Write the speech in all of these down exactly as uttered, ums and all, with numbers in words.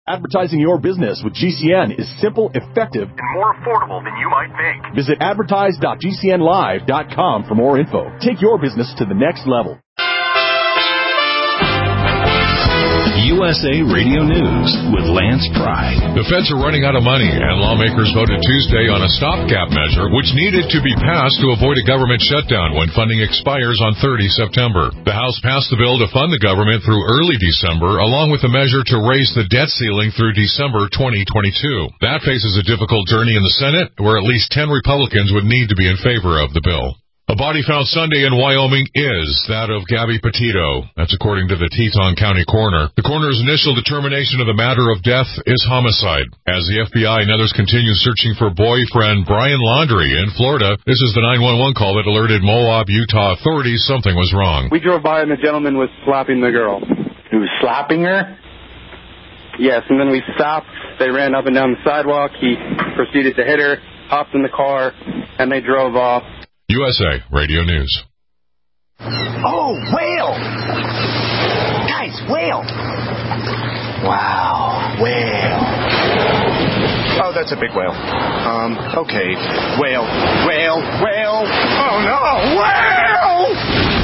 Advertising your business with G C N is simple, effective, and more affordable than you might think. Visit advertise dot g c n live dot com for more info. Take your business to the next level. U S A Radio News with Lance Pry. The feds are running out of money, and lawmakers voted Tuesday on a stopgap measure which needed to be passed to avoid a government shutdown when funding expires on the thirtieth of September. The House passed the bill to fund the government through early December, along with a measure to raise the debt ceiling through December twenty twenty-two. That faces a difficult journey in the Senate, where at least ten Republicans would need to be in favor of the bill. A body found Sunday in Wyoming is that of Gabby Petito. That's according to the Teton County coroner. The coroner's initial determination of the matter of death is homicide. As the F B I and others continue searching for boyfriend Brian Laundrie in Florida, this is the nine one one call that alerted Moab, Utah authorities something was wrong. We drove by and the gentleman was slapping the girl. He was slapping her? Yes, and then we stopped. They ran up and down the sidewalk. He proceeded to hit her, hopped in the car, and they drove off. U S A Radio News. Oh, whale! Guys, whale! Wow, whale. Oh, that's a big whale. Um, okay. Whale, whale, whale. Oh, no, whale!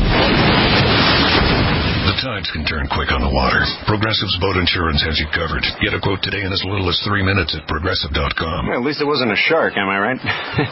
The tides can turn quick on the water. Progressive's boat insurance has you covered. Get a quote today in as little as three minutes at progressive dot com. Well, at least it wasn't a shark, am I right?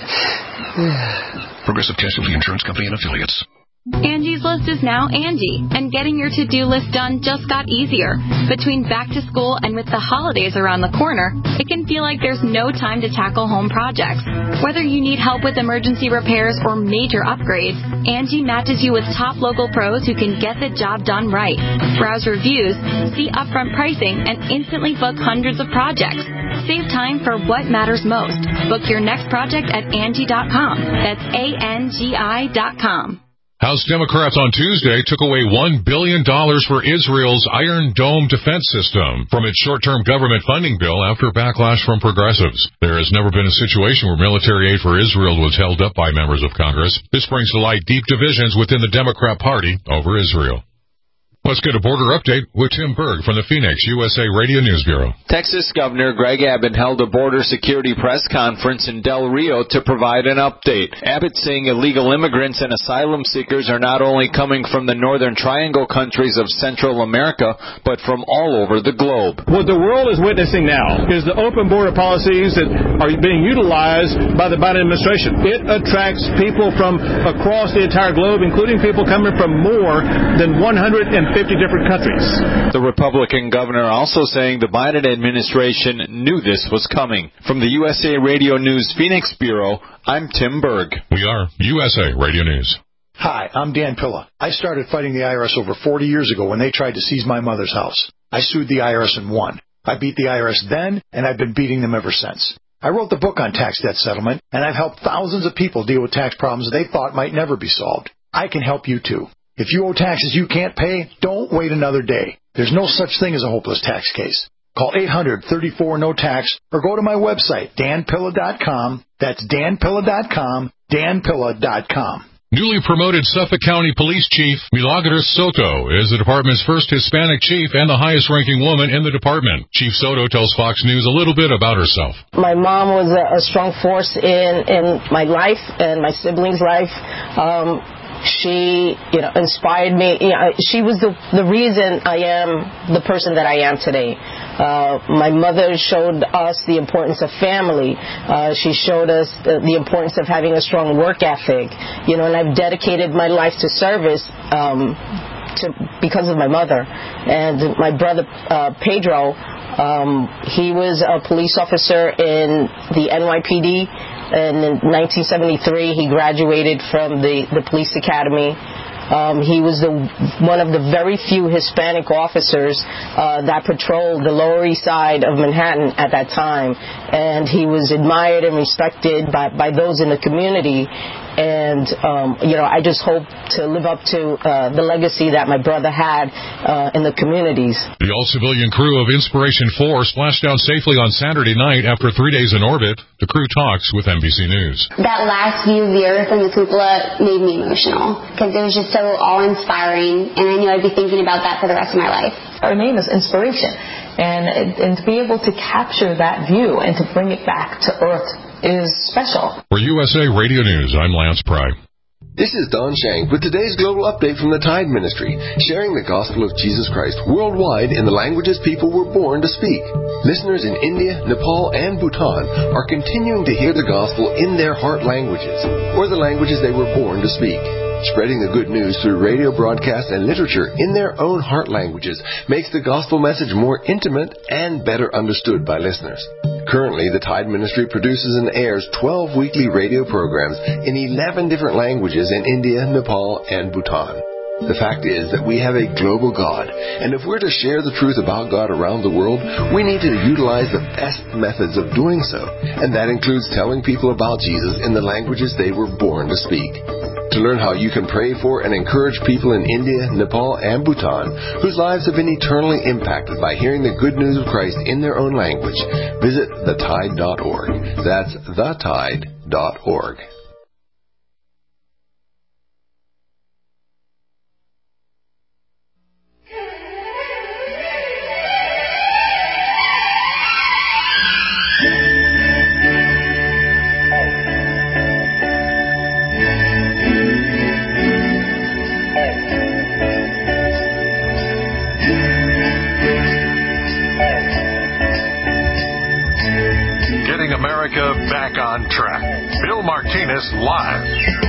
Progressive Casualty Insurance Company and Affiliates. Angie's List is now Angie, and getting your to-do list done just got easier. Between back to school and with the holidays around the corner, it can feel like there's no time to tackle home projects. Whether you need help with emergency repairs or major upgrades, Angie matches you with top local pros who can get the job done right. Browse reviews, see upfront pricing, and instantly book hundreds of projects. Save time for what matters most. Book your next project at Angie dot com. That's A N G I dot com. House Democrats on Tuesday took away one billion dollars for Israel's Iron Dome defense system from its short-term government funding bill after backlash from progressives. There has never been a situation where military aid for Israel was held up by members of Congress. This brings to light deep divisions within the Democrat Party over Israel. Let's get a border update with Tim Berg from the Phoenix U S A Radio News Bureau. Texas Governor Greg Abbott held a border security press conference in Del Rio to provide an update. Abbott saying illegal immigrants and asylum seekers are not only coming from the Northern Triangle countries of Central America, but from all over the globe. What the world is witnessing now is the open border policies that are being utilized by the Biden administration. It attracts people from across the entire globe, including people coming from more than one hundred fifty different countries. The Republican governor also saying the Biden administration knew this was coming. From the U S A Radio News Phoenix Bureau, I'm Tim Berg. We are U S A Radio News. Hi, I'm Dan Pilla. I started fighting the I R S over forty years ago when they tried to seize my mother's house. I sued the I R S and won. I beat the I R S then, and I've been beating them ever since. I wrote the book on tax debt settlement, and I've helped thousands of people deal with tax problems they thought might never be solved. I can help you too. If you owe taxes you can't pay, don't wait another day. There's no such thing as a hopeless tax case. Call eight hundred, thirty-four, no tax or go to my website, dan pilla dot com. That's dan pilla dot com, dan pilla dot com. Newly promoted Suffolk County Police Chief Milagros Soto is the department's first Hispanic chief and the highest-ranking woman in the department. Chief Soto tells Fox News a little bit about herself. My mom was a, a strong force in, in my life and my siblings' life. Um, She, you know, inspired me. You know, she was the the reason I am the person that I am today. Uh, my mother showed us the importance of family. Uh, she showed us the, the importance of having a strong work ethic. You know, and I've dedicated my life to service um, to because of my mother. And my brother uh, Pedro, um, he was a police officer in the N Y P D. And in nineteen seventy-three, he graduated from the, the police academy. Um, he was the one of the very few Hispanic officers uh, that patrolled the Lower East Side of Manhattan at that time. And he was admired and respected by, by those in the community. And, um, you know, I just hope to live up to uh, the legacy that my brother had uh, in the communities. The all-civilian crew of Inspiration four splashed down safely on Saturday night after three days in orbit. The crew talks with N B C News. That last view of the Earth and the cupola made me emotional because it was just so awe-inspiring, and I knew I'd be thinking about that for the rest of my life. Our name is Inspiration. And, and to be able to capture that view and to bring it back to earth is special. For U S A Radio News, I'm Lance Pry. This is Don Shank with today's global update from the Tide Ministry, sharing the gospel of Jesus Christ worldwide in the languages people were born to speak. Listeners in India, Nepal, and Bhutan are continuing to hear the gospel in their heart languages, or the languages they were born to speak. Spreading the good news through radio broadcasts and literature in their own heart languages makes the gospel message more intimate and better understood by listeners. Currently, the Tide Ministry produces and airs twelve weekly radio programs in eleven different languages in India, Nepal, and Bhutan. The fact is that we have a global God, and if we're to share the truth about God around the world, we need to utilize the best methods of doing so, and that includes telling people about Jesus in the languages they were born to speak. To learn how you can pray for and encourage people in India, Nepal, and Bhutan whose lives have been eternally impacted by hearing the good news of Christ in their own language, visit the tide dot org. That's the tide dot org. Back on track. Bill Martinez live.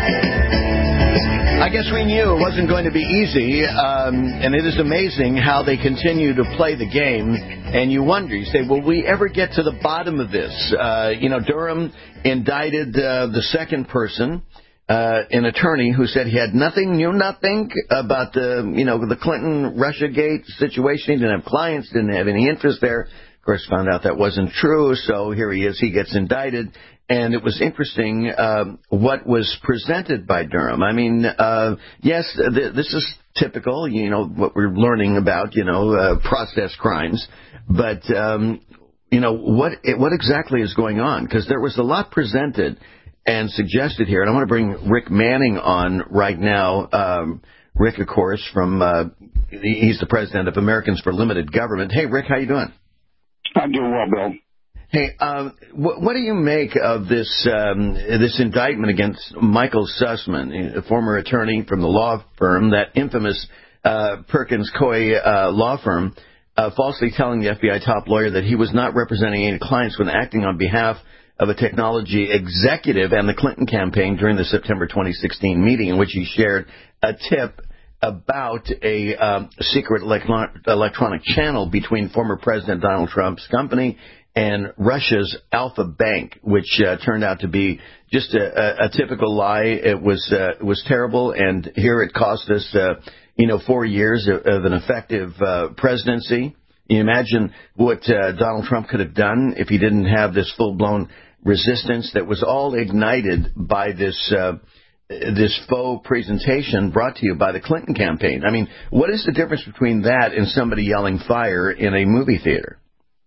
I guess we knew it wasn't going to be easy, um, and it is amazing how they continue to play the game. And you wonder, you say, will we ever get to the bottom of this? Uh, you know, Durham indicted uh, the second person, uh, an attorney who said he had nothing, knew nothing about the, you know, the Clinton-Russiagate situation. He didn't have clients, didn't have any interest there. Of course, found out that wasn't true, so here he is, he gets indicted. And it was interesting um, what was presented by Durham. I mean, uh, yes, th- this is typical, you know, what we're learning about, you know, uh, process crimes. But, um, you know, what what exactly is going on? Because there was a lot presented and suggested here. And I want to bring Rick Manning on right now. Um, Rick, of course, from uh, he's the president of Americans for Limited Government. Hey, Rick, how you doing? I'm doing well, Bill. Hey, um, what, what do you make of this um, this indictment against Michael Sussman, a former attorney from the law firm, that infamous uh, Perkins Coie uh, law firm, uh, falsely telling the F B I top lawyer that he was not representing any clients when acting on behalf of a technology executive and the Clinton campaign during the September twenty sixteen meeting in which he shared a tip about a um, secret electron- electronic channel between former President Donald Trump's company and Russia's Alpha Bank, which uh, turned out to be just a, a, a typical lie. It was uh, it was terrible, and here it cost us, uh, you know, four years of, of an effective uh, presidency. You imagine what uh, Donald Trump could have done if he didn't have this full-blown resistance that was all ignited by this uh, this faux presentation brought to you by the Clinton campaign. I mean, what is the difference between that and somebody yelling fire in a movie theater?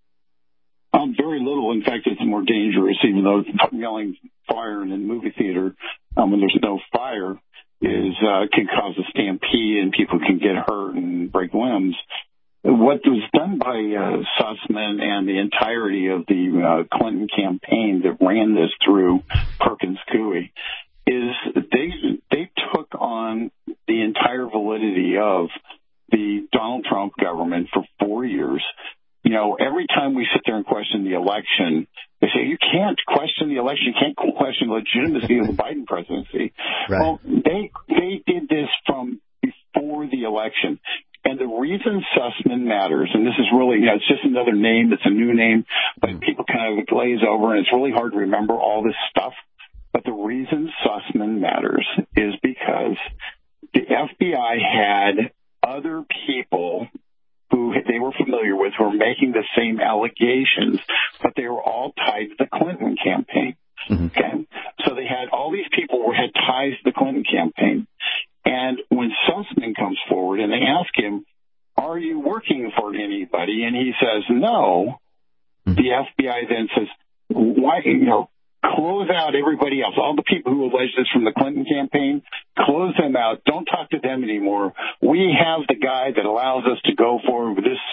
Um, very little. In fact, it's more dangerous, even though yelling fire in a movie theater um, when there's no fire is uh, can cause a stampede and people can get hurt and break limbs. What was done by uh, Sussman and the entirety of the uh, Clinton campaign that ran this through Perkins Coie is they they took on the entire validity of the Donald Trump government for four years. You know, every time we sit there and question the election, they say you can't question the election, you can't question the legitimacy of the Biden presidency. Right. Well, they they did this from before the election. And the reason Sussman matters, and this is really, you know, it's just another name, it's a new name, but people kind of glaze over, and it's really hard to remember all this stuff. But the reason Sussman matters is because the F B I had other people who they were familiar with who were making the same allegations, but they were all tied to the Clinton campaign. Mm-hmm. Okay? So they had all these people who had ties to the Clinton campaign. And when Sussman comes forward and they ask him, are you working for anybody? And he says, no. Mm-hmm. The F B I then says, why, you know, close out everybody else. All the people who alleged this from the Clinton campaign, close them out. Don't talk to them anymore. We have the guy that allows us to go forward with this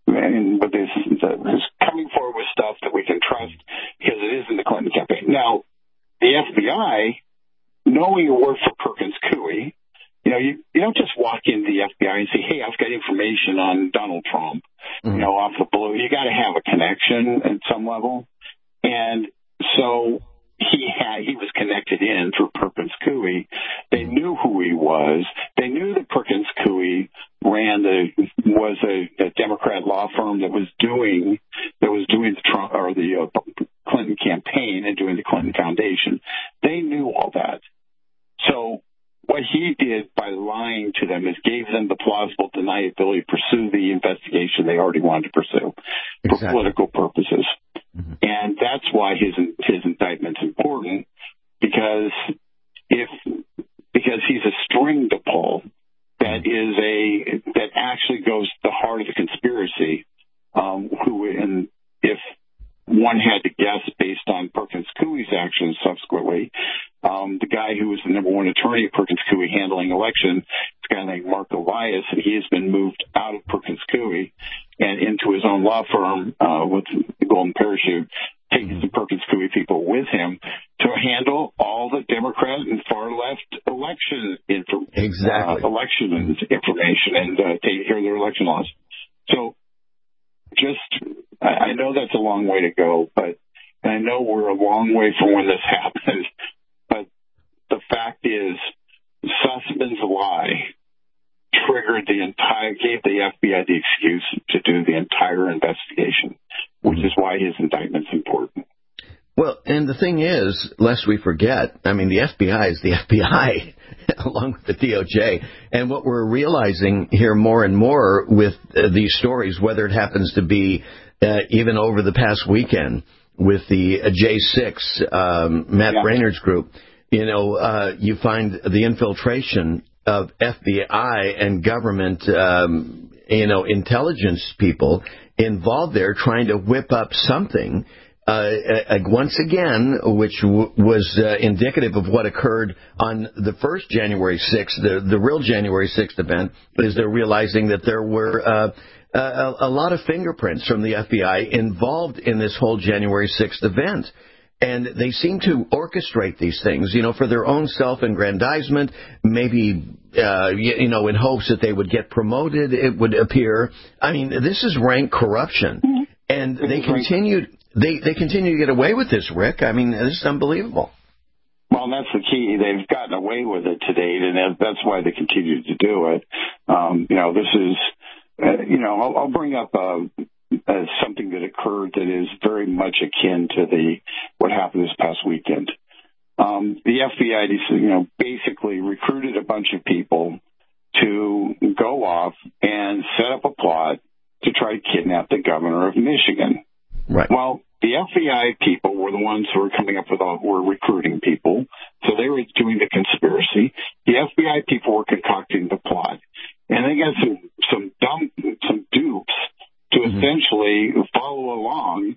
and with this, this coming forward with stuff that we can trust because it is in the Clinton campaign. Now, the F B I, knowing you work for Perkins Coie, you know, you, you don't just walk into the F B I and say, hey, I've got information on Donald Trump, mm-hmm. you know, off the blue. You got to have a connection at some level. And so he had, he was connected in through Perkins Coie. They knew who he was. They knew that Perkins Coie ran the, was a, a Democrat law firm that was doing, that was doing the Trump or the uh, Clinton campaign and doing the Clinton Foundation. They knew all that. So what he did by lying to them is gave them the plausible deniability to pursue the investigation they already wanted to pursue exactly. for political purposes. Mm-hmm. And that's why his his indictment's important, because if because he's a string to pull that is a that actually goes to the heart of the conspiracy. Um, who and if one had to guess based on Perkins Coie's actions subsequently, um, the guy who was the number one attorney at Perkins Coie handling election, this guy named Mark Elias, and he has been moved out of Perkins Coie and into his own law firm uh, with the Golden Parachute, taking some Perkins Coie people with him to handle all the Democrat and far left election info- exactly. uh, election information and uh, taking care of their election laws. So just, I know that's a long way to go, but and I know we're a long way from when this happened, but the fact is Sussman's lie triggered the entire, gave the F B I the excuse to do the entire investigation, which is why his indictment's important. Well, and the thing is, lest we forget, I mean, the F B I is the F B I, along with the D O J. And what we're realizing here more and more with uh, these stories, whether it happens to be uh, even over the past weekend with the uh, J six, um, Matt yeah. Brainerd's group, you know, uh, you find the infiltration of F B I and government, um, you know, intelligence people involved there trying to whip up something. Uh, uh, once again, which w- was uh, indicative of what occurred on the first January sixth, the, the real January sixth event, is they're realizing that there were uh, a, a lot of fingerprints from the F B I involved in this whole January sixth event. And they seem to orchestrate these things, you know, for their own self-aggrandizement, maybe, uh, you, you know, in hopes that they would get promoted, it would appear. I mean, this is rank corruption. And they continued... They they continue to get away with this, Rick. I mean, this is unbelievable. Well, that's the key. They've gotten away with it to date, and that's why they continue to do it. Um, you know, this is, uh, you know, I'll, I'll bring up uh, uh, something that occurred that is very much akin to the what happened this past weekend. Um, the F B I, you know, basically recruited a bunch of people to go off and set up a plot to try to kidnap the governor of Michigan. Right. Well, the F B I people were the ones who were coming up with all, were recruiting people, so they were doing the conspiracy. The F B I people were concocting the plot, and they got some some dumb some dupes to mm-hmm. essentially follow along,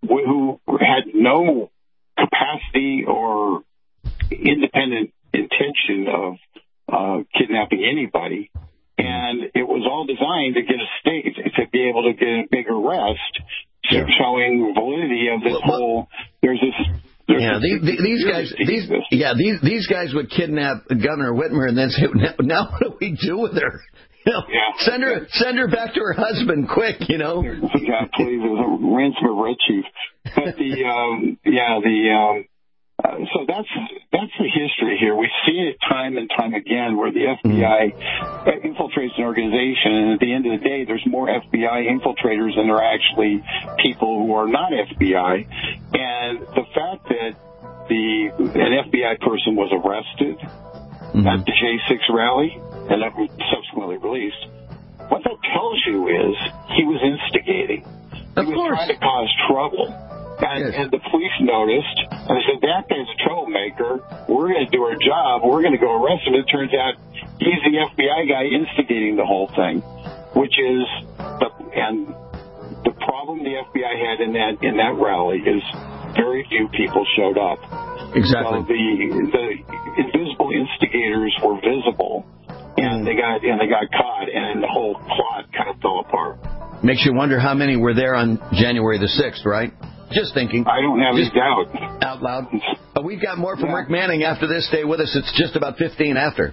who had no capacity or independent intention of uh, kidnapping anybody, and it was all designed to get a state to be able to get a big arrest. Yeah. Showing validity of this well, whole. There's this. There's yeah, this, these, these guys. These yeah, these these guys would kidnap Governor Whitmer and then say, now, now what do we do with her? You know, yeah. Send her send her back to her husband quick. You know. Yeah, please. It was a ransom of red chief. But the um, yeah the. Um, Uh, so that's that's the history here. We see it time and time again where the F B I mm. infiltrates an organization, and at the end of the day, there's more F B I infiltrators than there are actually people who are not F B I. And the fact that the an F B I person was arrested mm-hmm. at the J six rally and that was subsequently released, what that tells you is he was instigating. Of he was course. trying to cause trouble. And, yes. and the police noticed, and they said, that guy's a troublemaker. We're going to do our job. We're going to go arrest him. It turns out he's the F B I guy instigating the whole thing, which is, the, and the problem the F B I had in that in that rally is very few people showed up. Exactly. So the the invisible instigators were visible, and they got and they got caught, and the whole plot kind of fell apart. Makes you wonder how many were there on January the sixth, right? Just thinking. I don't have just any doubt. Out loud. Uh, we've got more from yeah. Rick Manning after this. Stay with us. It's just about fifteen after.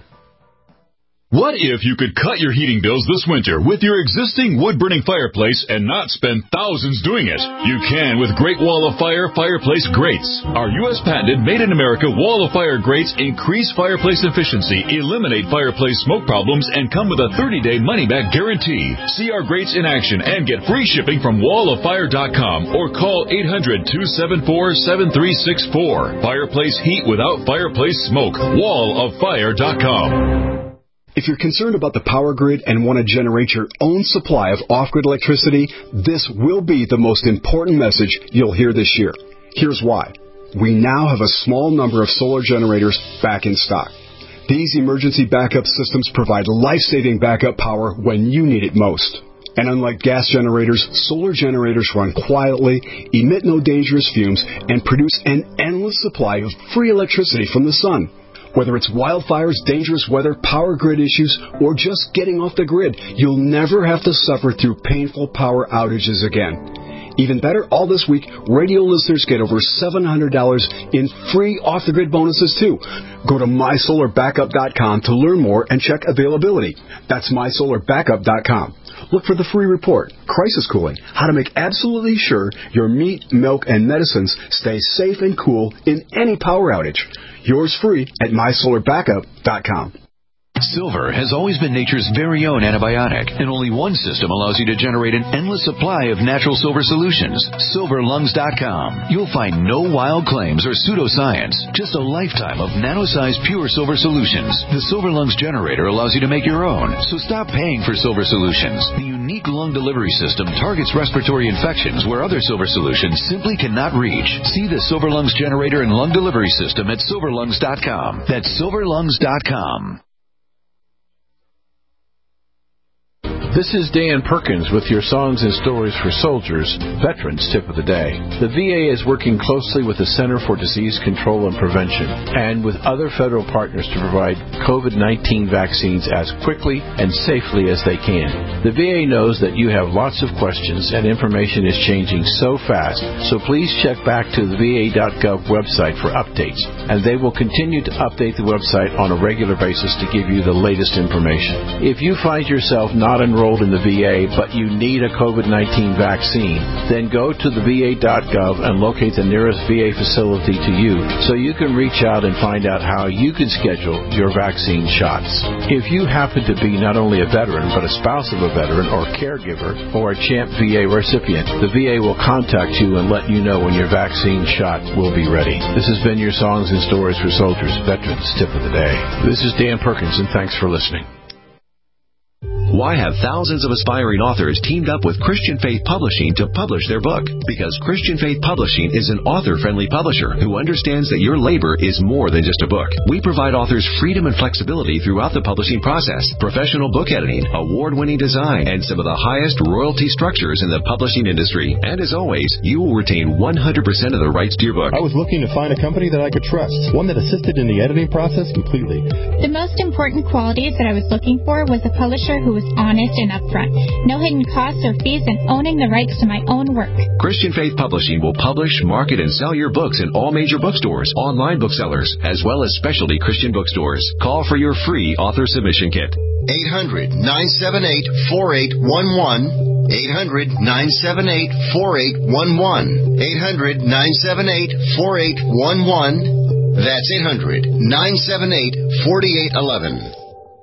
What if you could cut your heating bills this winter with your existing wood-burning fireplace and not spend thousands doing it? You can with Great Wall of Fire Fireplace Grates. Our U S patented made-in-America Wall of Fire grates increase fireplace efficiency, eliminate fireplace smoke problems, and come with a thirty-day money-back guarantee. See our grates in action and get free shipping from wall of fire dot com or call eight hundred, two seven four, seven three six four. Fireplace heat without fireplace smoke. wall of fire dot com. If you're concerned about the power grid and want to generate your own supply of off-grid electricity, this will be the most important message you'll hear this year. Here's why. We now have a small number of solar generators back in stock. These emergency backup systems provide life-saving backup power when you need it most. And unlike gas generators, solar generators run quietly, emit no dangerous fumes, and produce an endless supply of free electricity from the sun. Whether it's wildfires, dangerous weather, power grid issues, or just getting off the grid, you'll never have to suffer through painful power outages again. Even better, all this week, radio listeners get over seven hundred dollars in free off-the-grid bonuses, too. Go to my solar backup dot com to learn more and check availability. That's my solar backup dot com. Look for the free report, Crisis Cooling, how to make absolutely sure your meat, milk, and medicines stay safe and cool in any power outage. Yours free at my solar backup dot com. Silver has always been nature's very own antibiotic, and only one system allows you to generate an endless supply of natural silver solutions. silver lungs dot com. You'll find no wild claims or pseudoscience, just a lifetime of nano-sized pure silver solutions. The Silver Lungs generator allows you to make your own, so stop paying for silver solutions. The unique lung delivery system targets respiratory infections where other silver solutions simply cannot reach. See the Silver Lungs generator and lung delivery system at silver lungs dot com. That's silver lungs dot com. This is Dan Perkins with your Songs and Stories for Soldiers, Veterans Tip of the Day. The V A is working closely with the Center for Disease Control and Prevention and with other federal partners to provide COVID nineteen vaccines as quickly and safely as they can. The V A knows that you have lots of questions and information is changing so fast, so please check back to the V A dot gov website for updates, and they will continue to update the website on a regular basis to give you the latest information. If you find yourself not enrolled in the V A, but you need a COVID nineteen vaccine, then go to the V A dot gov and locate the nearest V A facility to you so you can reach out and find out how you can schedule your vaccine shots. If you happen to be not only a veteran, but a spouse of a veteran or caregiver or a CHAMP V A recipient, the V A will contact you and let you know when your vaccine shot will be ready. This has been your Songs and Stories for Soldiers, Veterans Tip of the Day. This is Dan Perkins, and thanks for listening. Why have thousands of aspiring authors teamed up with Christian Faith Publishing to publish their book? Because Christian Faith Publishing is an author-friendly publisher who understands that your labor is more than just a book. We provide authors freedom and flexibility throughout the publishing process, professional book editing, award-winning design, and some of the highest royalty structures in the publishing industry. And as always, you will retain one hundred percent of the rights to your book. I was looking to find a company that I could trust, one that assisted in the editing process completely. The most important qualities that I was looking for was a publisher who was honest and upfront, no hidden costs or fees, and owning the rights to my own work. Christian Faith Publishing will publish, market, and sell your books in all major bookstores, online booksellers, as well as specialty Christian bookstores. Call for your free author submission kit. eight hundred, nine seven eight, four eight one one. eight hundred, nine seven eight, four eight one one. eight hundred, nine seven eight, four eight one one. That's eight hundred, nine seven eight, four eight one one.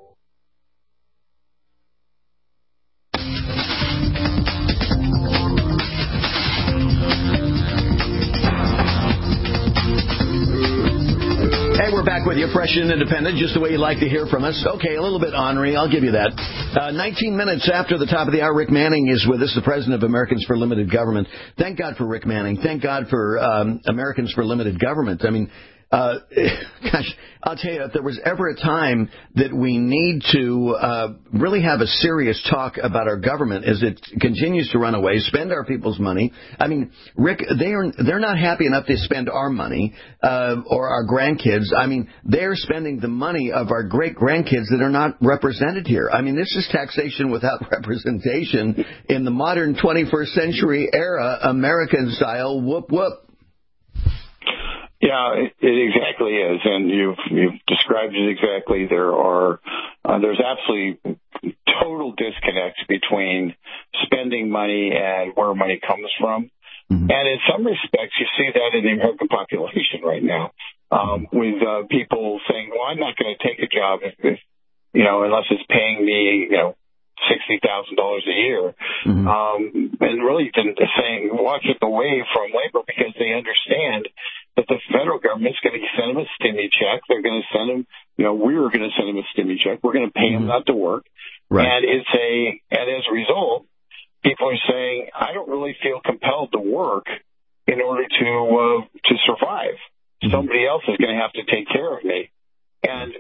Back with you, fresh and independent, just the way you like to hear from us. Okay, a little bit ornery, I'll give you that. Uh, nineteen minutes after the top of the hour, Rick Manning is with us, the president of Americans for Limited Government. Thank God for Rick Manning. Thank God for um, Americans for Limited Government. I mean, Uh, gosh, I'll tell you, if there was ever a time that we need to uh, really have a serious talk about our government as it continues to run away, spend our people's money. I mean, Rick, they are, they're not happy enough to spend our money uh, or our grandkids. I mean, they're spending the money of our great-grandkids that are not represented here. I mean, this is taxation without representation in the modern twenty-first century era, American style, whoop, whoop. Yeah, it, it exactly is, and you've you've described it exactly. There are uh, there's absolutely total disconnect between spending money and where money comes from, mm-hmm. and in some respects, you see that in the American population right now, um, with uh, people saying, "Well, I'm not going to take a job if, if you know unless it's paying me, you know." sixty thousand dollars a year, mm-hmm. um, and really saying, walking away from labor because they understand that the federal government's going to send them a stimmy check. They're going to send them, you know, we were going to send them a stimmy check. We're going to pay mm-hmm. them not to work. Right. And it's a, and as a result, people are saying, I don't really feel compelled to work in order to, uh, to survive. Mm-hmm. Somebody else is going to have to take care of me. And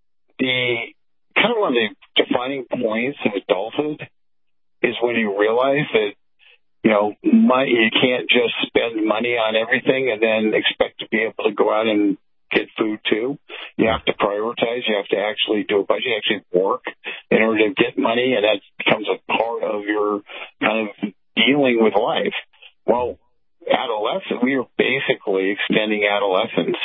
the, kind of one of the defining points of adulthood is when you realize that, you know, money, you can't just spend money on everything and then expect to be able to go out and get food too. You have to prioritize. You have to actually do a budget. You actually work in order to get money, and that becomes a part of your kind of dealing with life. Well, adolescent, we are basically extending adolescence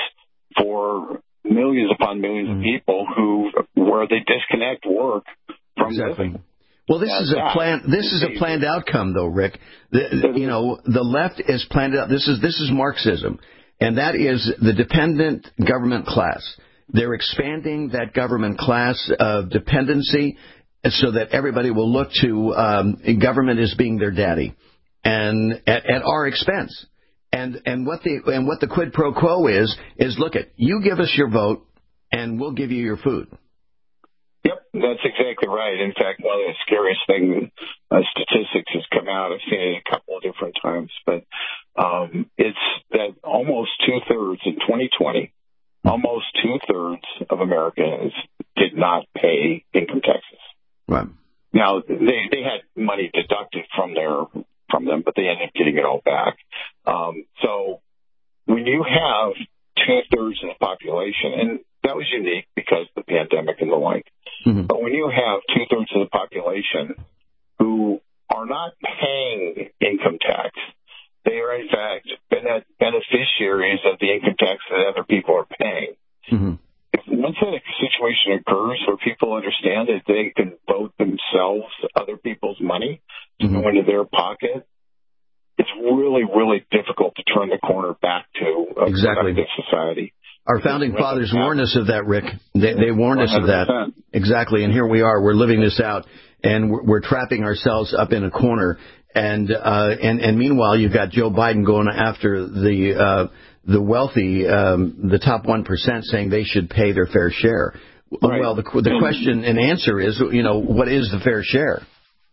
for millions upon millions mm-hmm. of people who, where they disconnect work from exactly. living. Well, this is a plan. This is a planned outcome, though, Rick. The, you know, the left is planned out. This is this is Marxism, and that is the dependent government class. They're expanding that government class of dependency so that everybody will look to um, government as being their daddy, and at, at our expense. And and what the and what the quid pro quo is is look at you give us your vote and we'll give you your food. Yep, that's exactly right. In fact, one of the scariest things uh, statistics has come out. I've seen it a couple of different times, but um, it's that almost two thirds in twenty twenty, almost two thirds of Americans did not pay income taxes. Right. Now they they had money deducted from their from them, but they ended up getting it all back. Um, so when you have two-thirds of the population, and that was unique because of the pandemic and the like, mm-hmm. but when you have two-thirds of the population who are not paying income tax, they are, in fact, beneficiaries of the income tax that other people are paying. Mm-hmm. If once that situation occurs where people understand that they can vote themselves other people's money to mm-hmm. go into their pocket, it's really, really difficult to turn the corner back to a exactly. productive society. Our founding fathers warned us of that, Rick. They, they warned us of that. Exactly. And here we are. We're living this out, and we're, we're trapping ourselves up in a corner. And uh, and and meanwhile, you've got Joe Biden going after the uh, the wealthy, um, the top one percent, saying they should pay their fair share. Right. Well, the the question and answer is, you know, what is the fair share?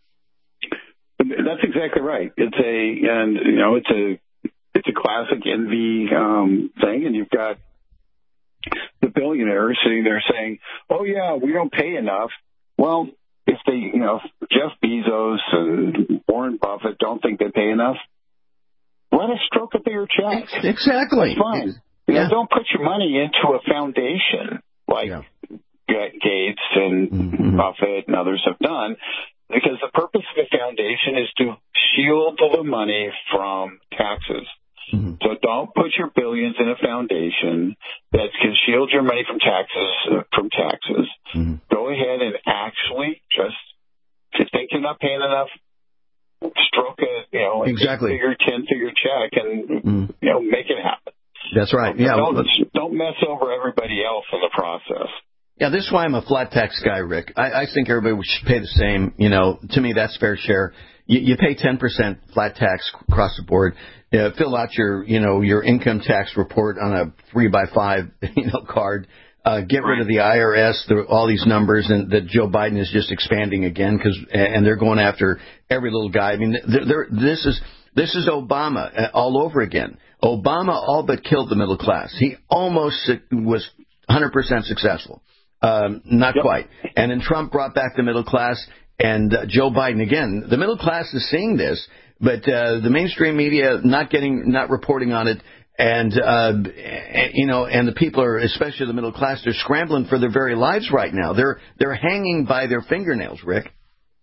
That's exactly right. It's a, and you know, it's a, it's a classic envy um, thing, and you've got the billionaires sitting there saying, "Oh yeah, we don't pay enough." Well, if they, you know, Jeff Bezos and Warren Buffett don't think they pay enough, let us stroke a bigger check. Exactly. That's fine. Yeah. You know, don't put your money into a foundation like yeah. Gates and mm-hmm. Buffett and others have done. Because the purpose of the foundation is to shield the money from taxes. Mm-hmm. So don't put your billions in a foundation that can shield your money from taxes. Uh, from taxes. Mm-hmm. Go ahead and actually just, if you think you're not paying enough, stroke a, you know, exactly. eight-figure, ten-figure check and, mm-hmm. you know, make it happen. That's right. Yeah. Don't, well, don't mess over everybody else in the process. Yeah, this is why I'm a flat tax guy, Rick. I, I think everybody should pay the same. You know, to me, that's fair share. You, you pay ten percent flat tax across the board. Uh, fill out your, you know, your income tax report on a three by five, you know, card. Uh, get rid of the I R S, the, all these numbers, and that Joe Biden is just expanding again because, and they're going after every little guy. I mean, they're, they're, this is this is Obama all over again. Obama all but killed the middle class. He almost was one hundred percent successful. Um, not yep. quite. And then Trump brought back the middle class, and uh, Joe Biden, again, the middle class is seeing this, but uh, the mainstream media not getting, not reporting on it. And, uh, you know, and the people are, especially the middle class, they're scrambling for their very lives right now. They're, they're hanging by their fingernails, Rick.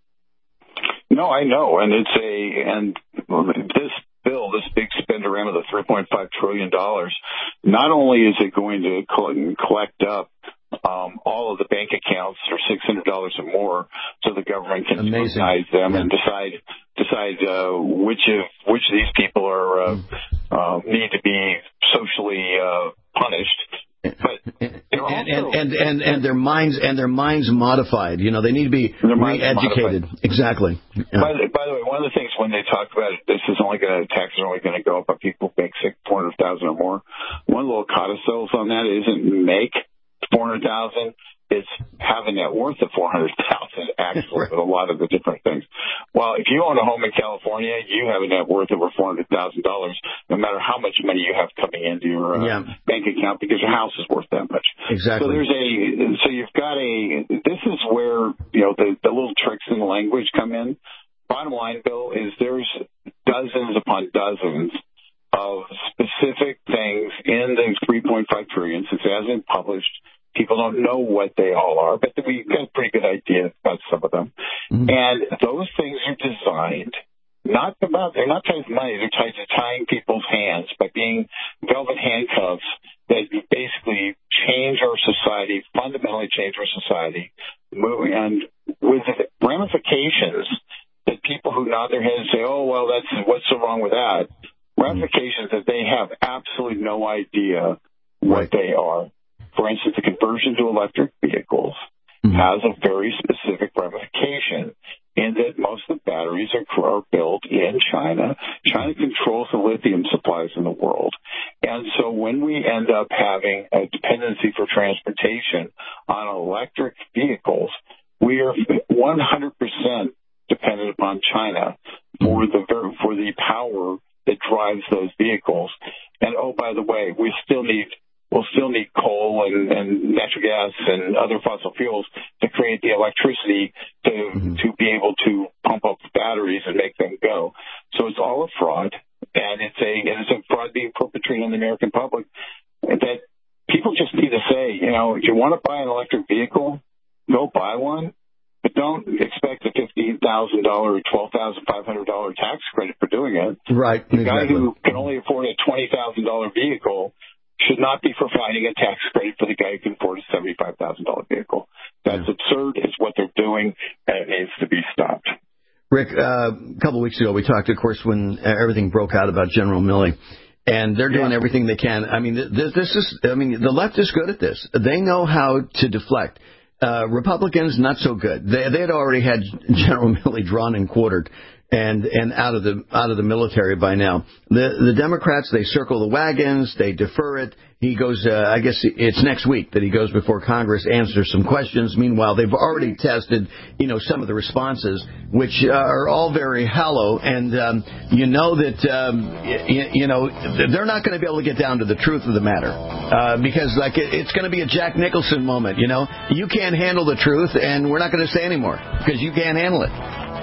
No, I know. And it's a, and this bill, this big spendorama, the three point five trillion dollars, not only is it going to collect up um, all of the bank accounts for six hundred dollars or more, so the government can scrutinize them yeah. and decide decide uh, which of which of these people are uh, uh, need to be socially uh, punished. But and, and, and and and their minds and their minds modified. You know, they need to be re-educated. Exactly. Yeah. By, the, by the way, one of the things when they talk about it, this is only going to taxes are only going to go up if people make six four hundred thousand or more. One little codicils on that isn't make four hundred thousand. It's have a net worth of four hundred thousand. Actually, with a lot of the different things. Well, if you own a home in California, you have a net worth over four hundred thousand dollars, no matter how much money you have coming into your uh, yeah. bank account, because your house is worth that much. Exactly. So there's a, so you've got a. This is where you know the, the little tricks in the language come in. Bottom line, Bill, is there's dozens upon dozens of specific things in the three point five trillion since it hasn't published. People don't know what they all are, but we've got a pretty good idea about some of them. Mm-hmm. And those things are designed not about, they're not tied to money, they're tied to tying people's hands by being velvet handcuffs that basically change our society, fundamentally change our society, moving and with ramifications that people who nod their heads say, oh, well, that's what's so wrong with that? Ramifications that they have absolutely no idea what right. they are. For instance, the conversion to electric vehicles mm-hmm. has a very specific ramification in that most of the batteries are, are built in China. China controls the lithium supplies in the world. And so when we end up having a dependency for transportation on electric vehicles, we are one hundred percent dependent upon China for the for the power that drives those vehicles. And, oh, by the way, we still need We'll still need coal and, and natural gas and other fossil fuels to create the electricity to mm-hmm. to be able to pump up the batteries and make them go. So it's all a fraud, and it's a it's a fraud being perpetrated on the American public. That people just need to say, you know, if you want to buy an electric vehicle, go buy one, but don't expect a fifteen thousand dollars or twelve thousand five hundred dollars tax credit for doing it. Right. The exactly. guy who can only afford a twenty thousand dollars vehicle should not be providing a tax credit for the guy who can afford a seventy-five thousand dollars vehicle. That's yeah. absurd. It's what they're doing, and it needs to be stopped. Rick, uh, a couple of weeks ago, we talked, of course, when everything broke out about General Milley, and they're doing yeah. everything they can. I mean, this, this is, I mean, the left is good at this. They know how to deflect. Uh, Republicans, not so good. They, they had already had General Milley drawn and quartered and and out of the out of the military by now. The the Democrats, they circle the wagons, they defer it. He goes, uh, I guess it's next week that he goes before Congress, answers some questions. Meanwhile, they've already tested, you know, some of the responses, which uh, are all very hollow. And um, you know that, um, y- you know, they're not going to be able to get down to the truth of the matter uh, because, like, it, it's going to be a Jack Nicholson moment, you know. You can't handle the truth, and we're not going to say anymore because you can't handle it.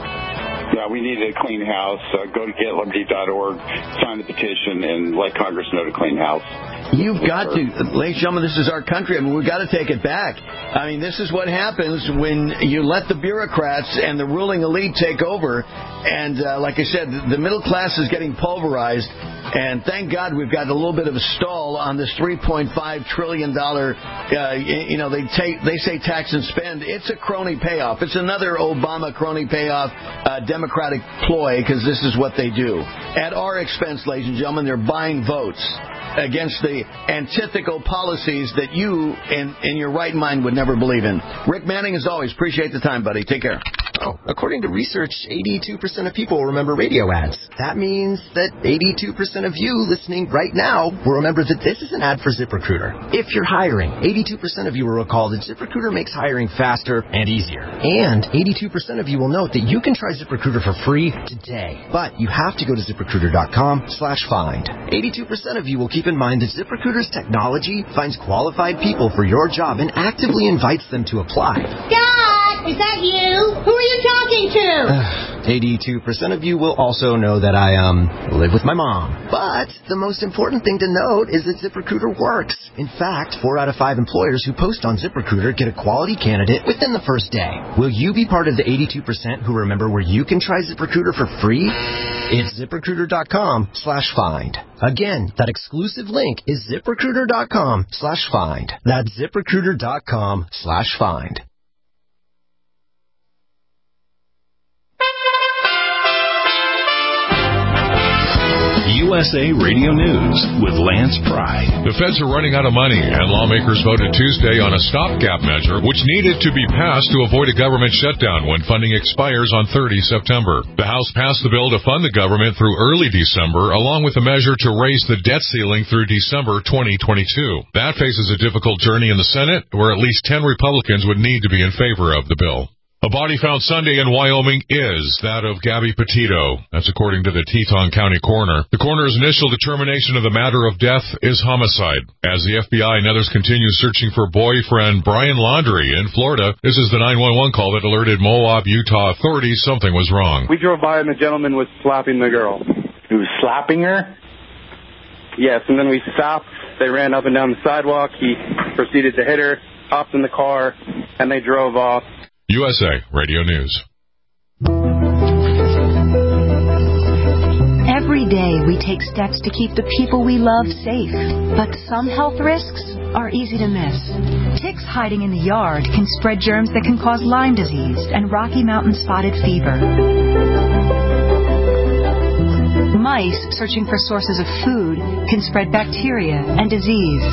Yeah, we need a clean house. Uh, go to get liberty dot org, sign the petition, and let Congress know to clean house. You've got to, ladies and gentlemen, this is our country. I mean, we've got to take it back. I mean, this is what happens when you let the bureaucrats and the ruling elite take over. And uh, like I said, the middle class is getting pulverized. And thank God we've got a little bit of a stall on this three point five trillion dollars, uh, you know, they take, they say tax and spend. It's a crony payoff. It's another Obama crony payoff, uh, Democratic ploy, because this is what they do. At our expense, ladies and gentlemen, they're buying votes against the antithetical policies that you, in, in your right mind, would never believe in. Rick Manning, as always, appreciate the time, buddy. Take care. Oh, according to research, eighty-two percent of people will remember radio ads. That means that eighty-two percent of you listening right now will remember that this is an ad for ZipRecruiter. If you're hiring, eighty-two percent of you will recall that ZipRecruiter makes hiring faster and easier. And eighty-two percent of you will note that you can try ZipRecruiter for free today. But you have to go to ZipRecruiter.com slash find. eighty-two percent of you will keep in mind that ZipRecruiter's technology finds qualified people for your job and actively invites them to apply. Dad, is that you? Who are you talking to? eighty-two percent of you will also know that I, um, live with my mom. But the most important thing to note is that ZipRecruiter works. In fact, four out of five employers who post on ZipRecruiter get a quality candidate within the first day. Will you be part of the eighty-two percent who remember where you can try ZipRecruiter for free? It's ZipRecruiter.com slash find. Again, that exclusive link is ZipRecruiter.com slash find. That's ZipRecruiter.com slash find. U S A Radio News with Lance Pry. The feds are running out of money, and lawmakers voted Tuesday on a stopgap measure which needed to be passed to avoid a government shutdown when funding expires on the thirtieth of September. The House passed the bill to fund the government through early December, along with a measure to raise the debt ceiling through December twenty twenty-two. That faces a difficult journey in the Senate, where at least ten Republicans would need to be in favor of the bill. A body found Sunday in Wyoming is that of Gabby Petito. That's according to the Teton County coroner. The coroner's initial determination of the matter of death is homicide. As the F B I and others continue searching for boyfriend Brian Laundrie in Florida, this is the nine one one call that alerted Moab, Utah authorities something was wrong. We drove by and the gentleman was slapping the girl. He was slapping her? Yes, and then we stopped. They ran up and down the sidewalk. He proceeded to hit her, hopped in the car, and they drove off. U S A Radio News. Every day we take steps to keep the people we love safe, but some health risks are easy to miss. Ticks hiding in the yard can spread germs that can cause Lyme disease and Rocky Mountain spotted fever. Mice searching for sources of food can spread bacteria and disease.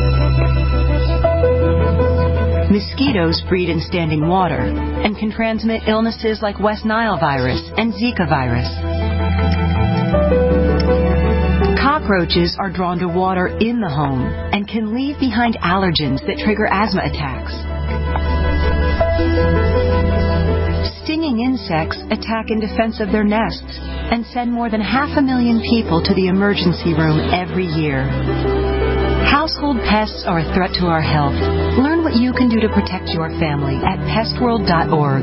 Mosquitoes breed in standing water and can transmit illnesses like West Nile virus and Zika virus. Cockroaches are drawn to water in the home and can leave behind allergens that trigger asthma attacks. Stinging insects attack in defense of their nests and send more than half a million people to the emergency room every year. Household pests are a threat to our health. Learn what you can do to protect your family at pest world dot org.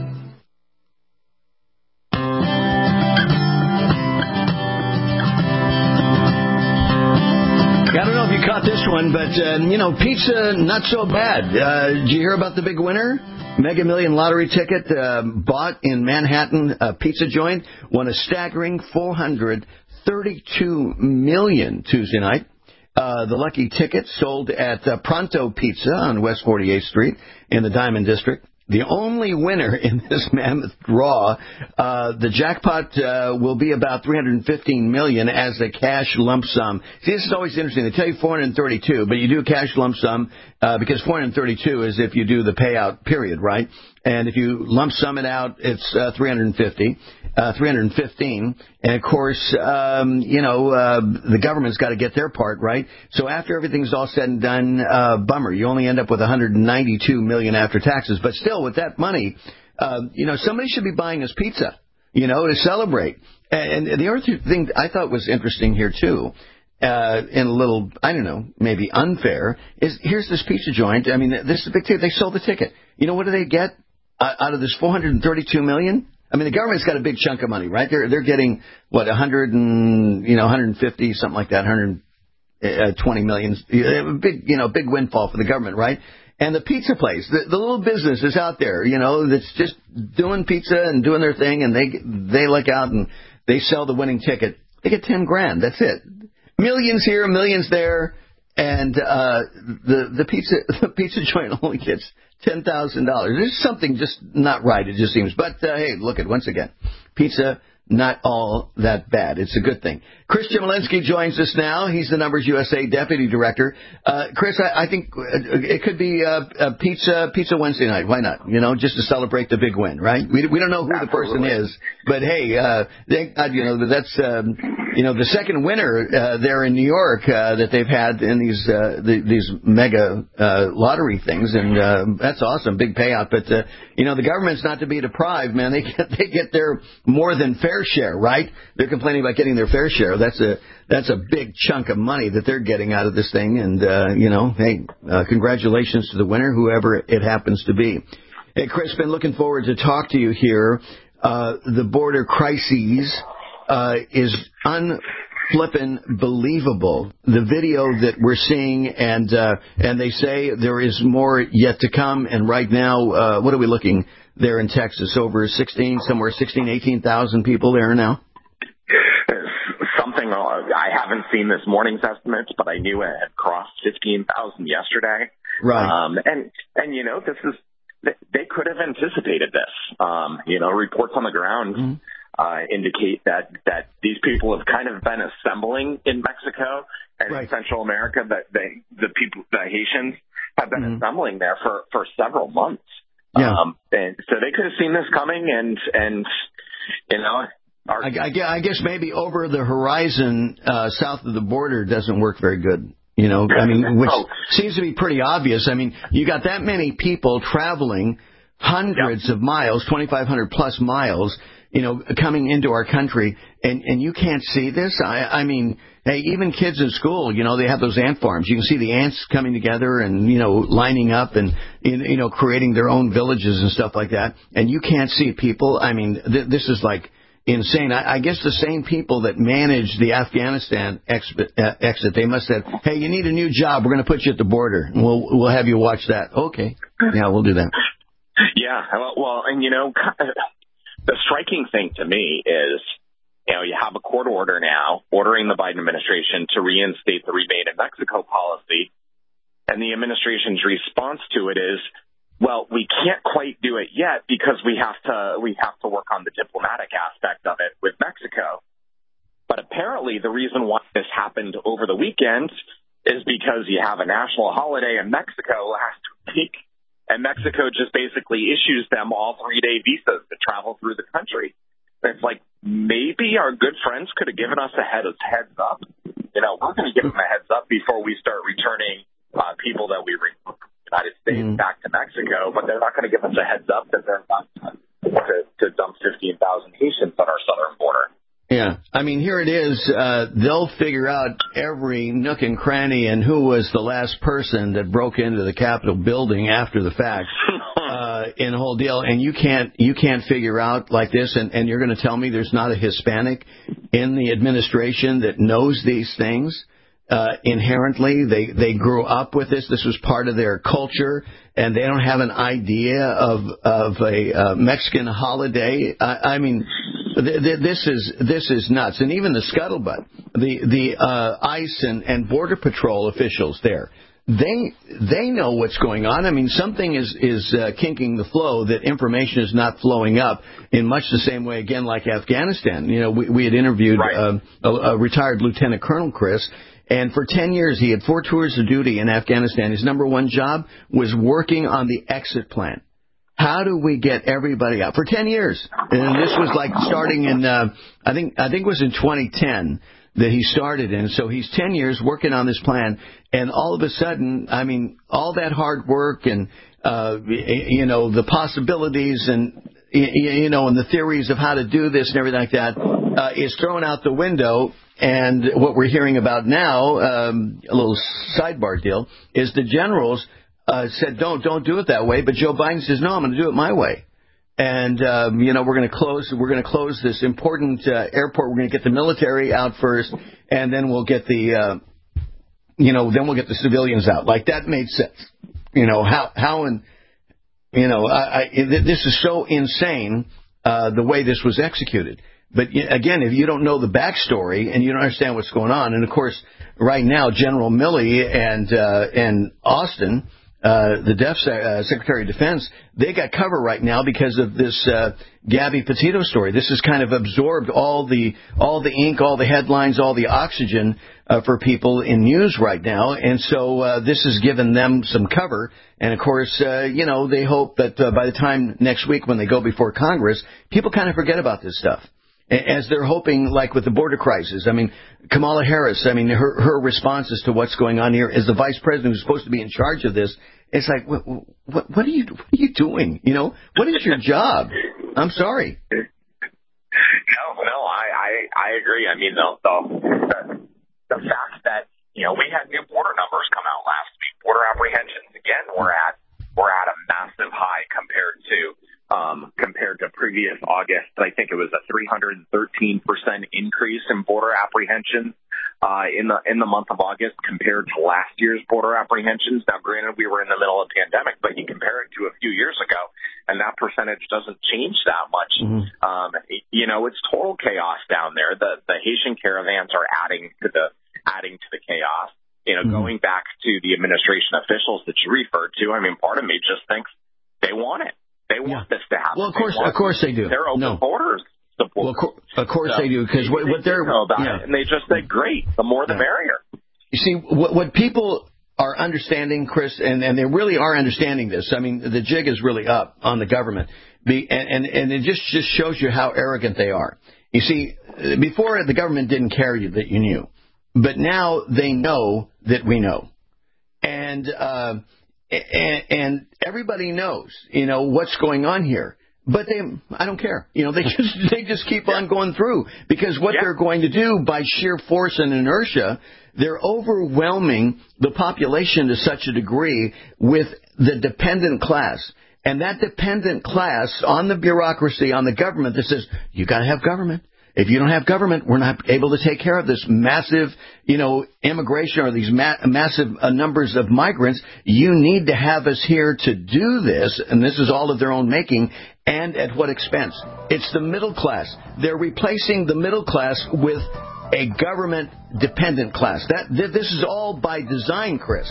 I don't know if you caught this one, but, uh, you know, pizza, not so bad. Uh, did you hear about the big winner? Mega Million lottery ticket uh, bought in Manhattan, a pizza joint, won a staggering four hundred thirty-two million dollars Tuesday night. Uh, the lucky ticket sold at uh, Pronto Pizza on West forty-eighth Street in the Diamond District. The only winner in this mammoth draw, uh, the jackpot uh, will be about three hundred fifteen million dollars as a cash lump sum. See, this is always interesting. They tell you four hundred thirty-two, but you do cash lump sum uh, because four hundred thirty-two is if you do the payout period, right? And if you lump sum it out, it's uh, three hundred fifty. Uh, three hundred fifteen, and of course, um, you know, uh, the government's got to get their part, right? So after everything's all said and done, uh, bummer, you only end up with one hundred ninety-two million dollars after taxes. But still, with that money, uh, you know, somebody should be buying us pizza, you know, to celebrate. And, and the other thing I thought was interesting here, too, uh, and a little, I don't know, maybe unfair, is here's this pizza joint. I mean, this is a big ticket. They sold the ticket. You know, what do they get uh, out of this four hundred thirty-two million dollars? I mean, the government's got a big chunk of money, right? They're they're getting what one hundred and you know one hundred fifty something like that, one hundred twenty million, big you know big windfall for the government, right? And the pizza place, the, the little business is out there, you know, that's just doing pizza and doing their thing, and they they look out and they sell the winning ticket. They get ten grand. That's it. Millions here, millions there, and uh, the the pizza the pizza joint only gets ten thousand dollars. There's something just not right, it just seems. But, uh, hey, look at once again. Pizza, not all that bad. It's a good thing. Chris Chmielewski joins us now. He's the Numbers U S A Deputy Director. Uh, Chris, I, I think it could be a, a pizza pizza Wednesday night. Why not? You know, just to celebrate the big win, right? We we don't know who Absolutely. the person is, but hey, uh, thank God, you know, that's um, you know the second winner uh, there in New York uh, that they've had in these uh, the, these mega uh, lottery things, and uh, that's awesome, big payout. But uh, you know, the government's not to be deprived, man. They get they get their more than fair share, right? They're complaining about getting their fair share. That's a that's a big chunk of money that they're getting out of this thing. And, uh, you know, hey, uh, congratulations to the winner, whoever it happens to be. Hey, Chris, been looking forward to talk to you here. Uh, the border crises uh, is unflippin' believable. The video that we're seeing, and uh, and they say there is more yet to come. And right now, uh, what are we looking there in Texas? Over sixteen, somewhere sixteen, eighteen thousand people there now? Something, I haven't seen this morning's estimates, but I knew it had crossed fifteen thousand yesterday. Right. Um, and, and, you know, this is, they could have anticipated this. Um, you know, reports on the ground mm-hmm. uh, indicate that, that these people have kind of been assembling in Mexico and right. in Central America, that they, the people, the Haitians have been mm-hmm. assembling there for, for several months. Yeah. Um, and so they could have seen this coming, and, and, you know, Our, I, I guess maybe over the horizon uh, south of the border doesn't work very good. You know, I mean, which oh. seems to be pretty obvious. I mean, you got that many people traveling hundreds yep. of miles, twenty-five hundred plus miles, you know, coming into our country, and, and you can't see this. I, I mean, hey, even kids in school, you know, they have those ant farms. You can see the ants coming together and, you know, lining up and, you know, creating their own villages and stuff like that. And you can't see people. I mean, th- this is like insane. I, I guess the same people that managed the Afghanistan exit, uh, exit, they must have said, hey, you need a new job. We're going to put you at the border. And we'll, we'll have you watch that. Okay. Yeah, we'll do that. Yeah. Well, and, you know, the striking thing to me is, you know, you have a court order now ordering the Biden administration to reinstate the Remain in Mexico policy. And the administration's response to it is, well, we can't quite do it yet because we have to we have to work on the diplomatic aspect of it with Mexico. But apparently the reason why this happened over the weekend is because you have a national holiday in Mexico last week, and Mexico just basically issues them all three-day visas to travel through the country. And it's like, maybe our good friends could have given us a head of heads up. You know, we're going to give them a heads up before we start returning uh, people that we bring from the United States mm. back to Mexico, but they're not going to give us a heads up that they're about to, to, to dump fifteen thousand Haitians on our southern border. Yeah. I mean, here it is. Uh, they'll figure out every nook and cranny and who was the last person that broke into the Capitol building after the fact uh, in the whole deal. And you can't you can't figure out like this. And, and you're going to tell me there's not a Hispanic in the administration that knows these things uh, inherently. They, they grew up with this. This was part of their culture. And they don't have an idea of of a uh, Mexican holiday. I, I mean, th- th- this is this is nuts. And even the scuttlebutt, the the uh, ICE and, and Border Patrol officials there, they they know what's going on. I mean, something is is uh, kinking the flow. That information is not flowing up in much the same way again like Afghanistan. You know, we, we had interviewed right. um, a, a retired Lieutenant Colonel Chris. And for ten years, he had four tours of duty in Afghanistan. His number one job was working on the exit plan. How do we get everybody out? For ten years. And this was like starting in, uh, I think, I think it was in twenty ten that he started in. So he's ten years working on this plan. And all of a sudden, I mean, all that hard work and, uh, you know, the possibilities and, you know, and the theories of how to do this and everything like that, uh, is thrown out the window. And what we're hearing about now, um, a little sidebar deal, is the generals uh, said, don't don't do it that way. But Joe Biden says, no, I'm going to do it my way. And, um, you know, we're going to close we're going to close this important uh, airport. We're going to get the military out first, and then we'll get the, uh, you know, then we'll get the civilians out. Like, that made sense. You know, how, how and, you know, I, I, this is so insane, uh, the way this was executed. But again, if you don't know the backstory and you don't understand what's going on, and of course, right now, General Milley and uh, and Austin, uh, the Def uh, Secretary of Defense, they got cover right now because of this uh, Gabby Petito story. This has kind of absorbed all the all the ink, all the headlines, all the oxygen uh, for people in news right now, and so uh, this has given them some cover. And of course, uh, you know, they hope that uh, by the time next week when they go before Congress, people kind of forget about this stuff. As they're hoping, like with the border crisis. I mean, Kamala Harris, I mean, her, her responses to what's going on here as the vice president who's supposed to be in charge of this, it's like, what, what, what are you, what are you doing? You know, what is your job? I'm sorry. No, no, I, I, I agree. I mean, the, the, the fact that, you know, we had new border numbers come out last week. Border apprehensions, again, we're at, we're at a massive high compared to, Um, compared to previous August. I think it was a three hundred thirteen percent increase in border apprehensions uh, in the in the month of August compared to last year's border apprehensions. Now, granted, we were in the middle of a pandemic, but you compare it to a few years ago, and that percentage doesn't change that much. Mm-hmm. Um, you know, it's total chaos down there. The the Haitian caravans are adding to the adding to the chaos. You know, mm-hmm. going back to the administration officials that you referred to, I mean, part of me just thinks they want it. They want yeah. this to happen. Well, of course, of course they do. They're open no. borders. Support. Well, of, co- of course so, they do, because what, what they're know about yeah. it, and they just say, "Great, the more the yeah. merrier." You see, what, what people are understanding, Chris, and, and they really are understanding this. I mean, the jig is really up on the government, Be, and, and and it just just shows you how arrogant they are. You see, before the government didn't care you that you knew, but now they know that we know, and. Uh, And, and everybody knows, you know, what's going on here. But they, I don't care. You know, they just they just keep on going through because what yeah. they're going to do by sheer force and inertia, they're overwhelming the population to such a degree with the dependent class. And that dependent class on the bureaucracy, on the government that says, you got to have government. If you don't have government, we're not able to take care of this massive, you know, immigration or these ma- massive uh, numbers of migrants. You need to have us here to do this, and this is all of their own making, and at what expense? It's the middle class. They're replacing the middle class with a government-dependent class. That th- this is all by design, Chris.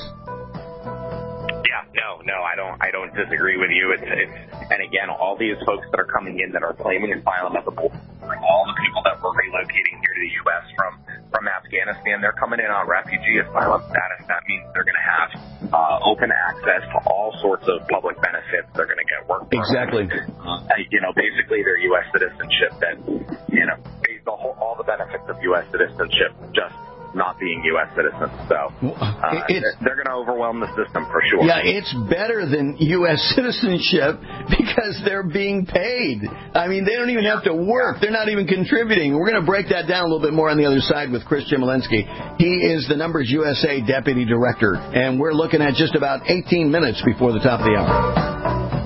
Yeah, no, no, I don't, I don't disagree with you. It's, it's, and again, all these folks that are coming in that are claiming asylum at the border, all the people that were relocating here to the U S from, from Afghanistan, they're coming in on refugee asylum status. That means they're going to have uh, open access to all sorts of public benefits. They're going to get work permits. Exactly. Uh, you know, basically their U S citizenship. That you know, the whole, all the benefits of U S citizenship just. Not being U S citizens. So uh, they're going to overwhelm the system for sure. Yeah, it's better than U S citizenship because they're being paid. I mean, they don't even have to work. They're not even contributing. We're going to break that down a little bit more on the other side with Chris Chmielewski. He is the Numbers U S A Deputy Director, and we're looking at just about eighteen minutes before the top of the hour.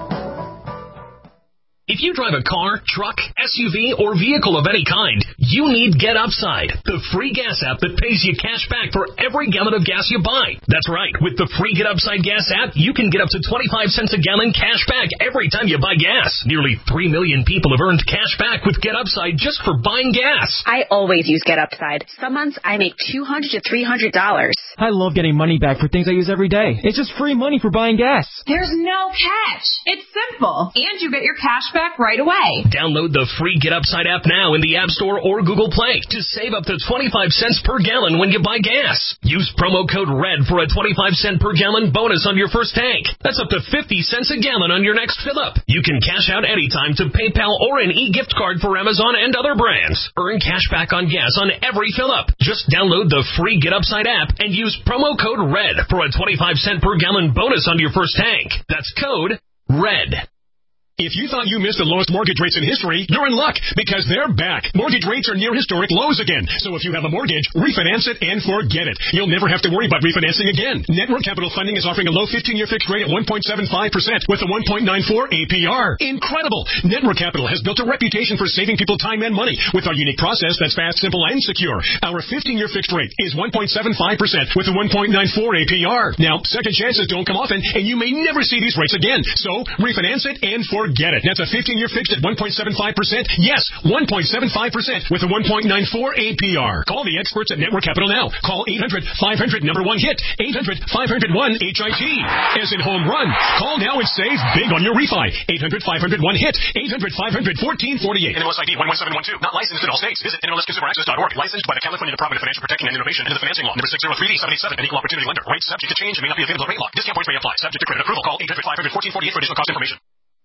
If you drive a car, truck, S U V, or vehicle of any kind, you need Get Upside, the free gas app that pays you cash back for every gallon of gas you buy. That's right. With the free Get Upside gas app, you can get up to twenty-five cents a gallon cash back every time you buy gas. Nearly three million people have earned cash back with Get Upside just for buying gas. I always use Get Upside. Some months I make two hundred to three hundred dollars. I love getting money back for things I use every day. It's just free money for buying gas. There's no catch. It's simple. And you get your cash back right away. Download the free Get Upside app now in the App Store or Google Play to save up to twenty-five cents per gallon when you buy gas. Use promo code RED for a twenty-five cent per gallon bonus on your first tank. That's up to fifty cents a gallon on your next fill-up. You can cash out anytime to PayPal or an e-gift card for Amazon and other brands. Earn cash back on gas on every fill-up. Just download the free Get Upside app and use promo code RED for a twenty-five cent per gallon bonus on your first tank. That's code RED. If you thought you missed the lowest mortgage rates in history, you're in luck because they're back. Mortgage rates are near historic lows again. So if you have a mortgage, refinance it and forget it. You'll never have to worry about refinancing again. Network Capital Funding is offering a low fifteen-year fixed rate at one point seven five percent with a one point nine four A P R. Incredible! Network Capital has built a reputation for saving people time and money with our unique process that's fast, simple, and secure. Our fifteen-year fixed rate is one point seven five percent with a one point nine four A P R. Now, second chances don't come often, and you may never see these rates again. So refinance it and forget forget it. That's a fifteen-year fixed at one point seven five percent. Yes, one point seven five percent with a one point nine four A P R. Call the experts at Network Capital now. Call eight hundred five hundred number one hit. eight hundred five hundred one H I T. As in home run. Call now and save big on your refi. eight hundred five hundred one hit. eight hundred five hundred fourteen forty-eight. N M L S I D one one seven one two. Not licensed in all states. Visit N M L S consumer access dot org. Licensed by the California Department of Financial Protection and Innovation and the Financing Law. Number six zero three D seven eight seven. An equal opportunity lender. Rates subject to change and may not be available at rate lock. Discount points may apply. Subject to credit approval. Call eight hundred five hundred fourteen forty-eight for additional cost information.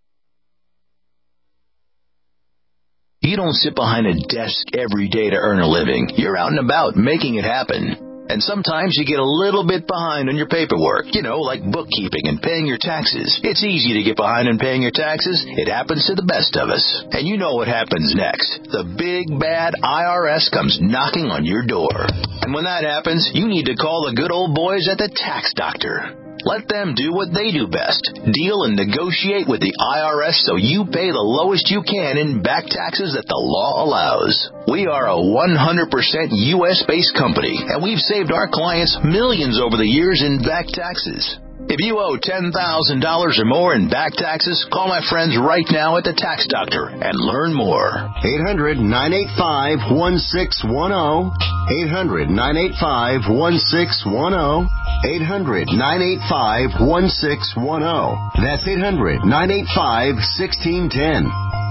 You don't sit behind a desk every day to earn a living. You're out and about making it happen. And sometimes you get a little bit behind on your paperwork, you know, like bookkeeping and paying your taxes. It's easy to get behind on paying your taxes. It happens to the best of us. And you know what happens next. The big, bad I R S comes knocking on your door. And when that happens, you need to call the good old boys at the Tax Doctor. Let them do what they do best. Deal and negotiate with the I R S so you pay the lowest you can in back taxes that the law allows. We are a one hundred percent U S-based company, and we've saved our clients millions over the years in back taxes. If you owe ten thousand dollars or more in back taxes, call my friends right now at the Tax Doctor and learn more. eight hundred nine eight five one six one zero. eight hundred nine eight five one six one zero. eight hundred nine eight five one six one zero. That's eight hundred nine eight five one six one zero.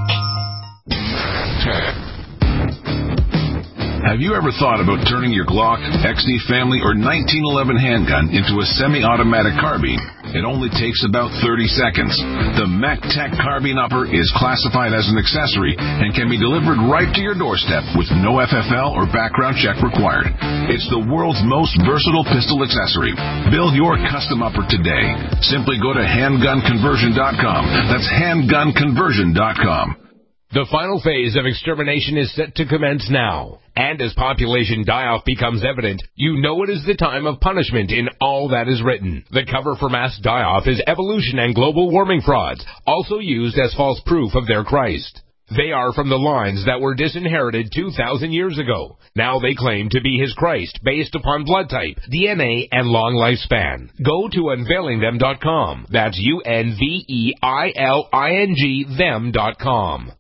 Have you ever thought about turning your Glock, X D Family, or nineteen eleven handgun into a semi-automatic carbine? It only takes about thirty seconds. The MacTac Carbine Upper is classified as an accessory and can be delivered right to your doorstep with no F F L or background check required. It's the world's most versatile pistol accessory. Build your custom upper today. Simply go to handgun conversion dot com. That's handgun conversion dot com. The final phase of extermination is set to commence now. And as population die-off becomes evident, you know it is the time of punishment in all that is written. The cover for mass die-off is evolution and global warming frauds, also used as false proof of their Christ. They are from the lines that were disinherited two thousand years ago. Now they claim to be his Christ based upon blood type, D N A, and long lifespan. Go to unveiling them dot com. That's U N V E I L I N G them dot com.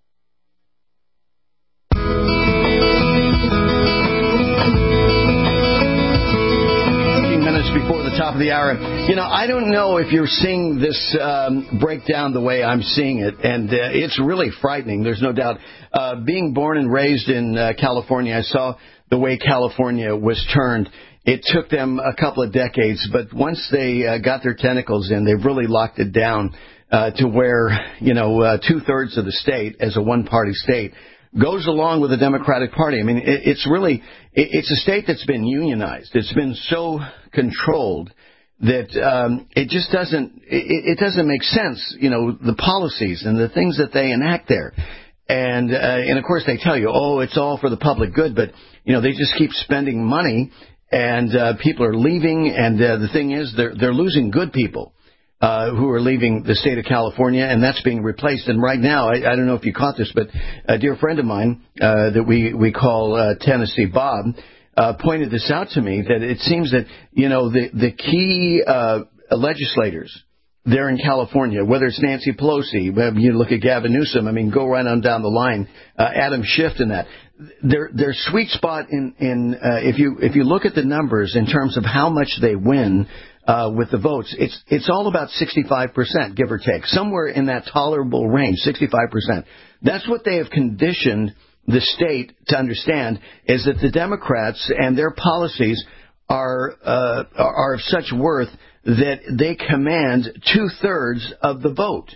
Before the top of the hour. You know, I don't know if you're seeing this um, breakdown the way I'm seeing it, and uh, it's really frightening, there's no doubt. Uh, being born and raised in uh, California, I saw the way California was turned. It took them a couple of decades, but once they uh, got their tentacles in, they've really locked it down uh, to where, you know, uh, two-thirds of the state, as a one-party state, goes along with the Democratic Party. I mean, it, it's really, it, it's a state that's been unionized. It's been so controlled that um, it just doesn't, it, it doesn't make sense, you know, the policies and the things that they enact there. And, uh, and of course they tell you, oh, it's all for the public good, but, you know, they just keep spending money and uh, people are leaving. And uh, the thing is, they're, they're losing good people. Uh, who are leaving the state of California, and that's being replaced. And right now, I, I don't know if you caught this, but a dear friend of mine uh, that we, we call uh, Tennessee Bob uh, pointed this out to me, that it seems that, you know, the, the key uh, legislators there in California, whether it's Nancy Pelosi, you look at Gavin Newsom, I mean, go right on down the line, uh, Adam Schiff and that, their, their sweet spot in, in uh, if you if you look at the numbers in terms of how much they win, Uh, with the votes, it's it's all about sixty-five percent, give or take, somewhere in that tolerable range, sixty-five percent. That's what they have conditioned the state to understand, is that the Democrats and their policies are uh, are of such worth that they command two-thirds of the vote.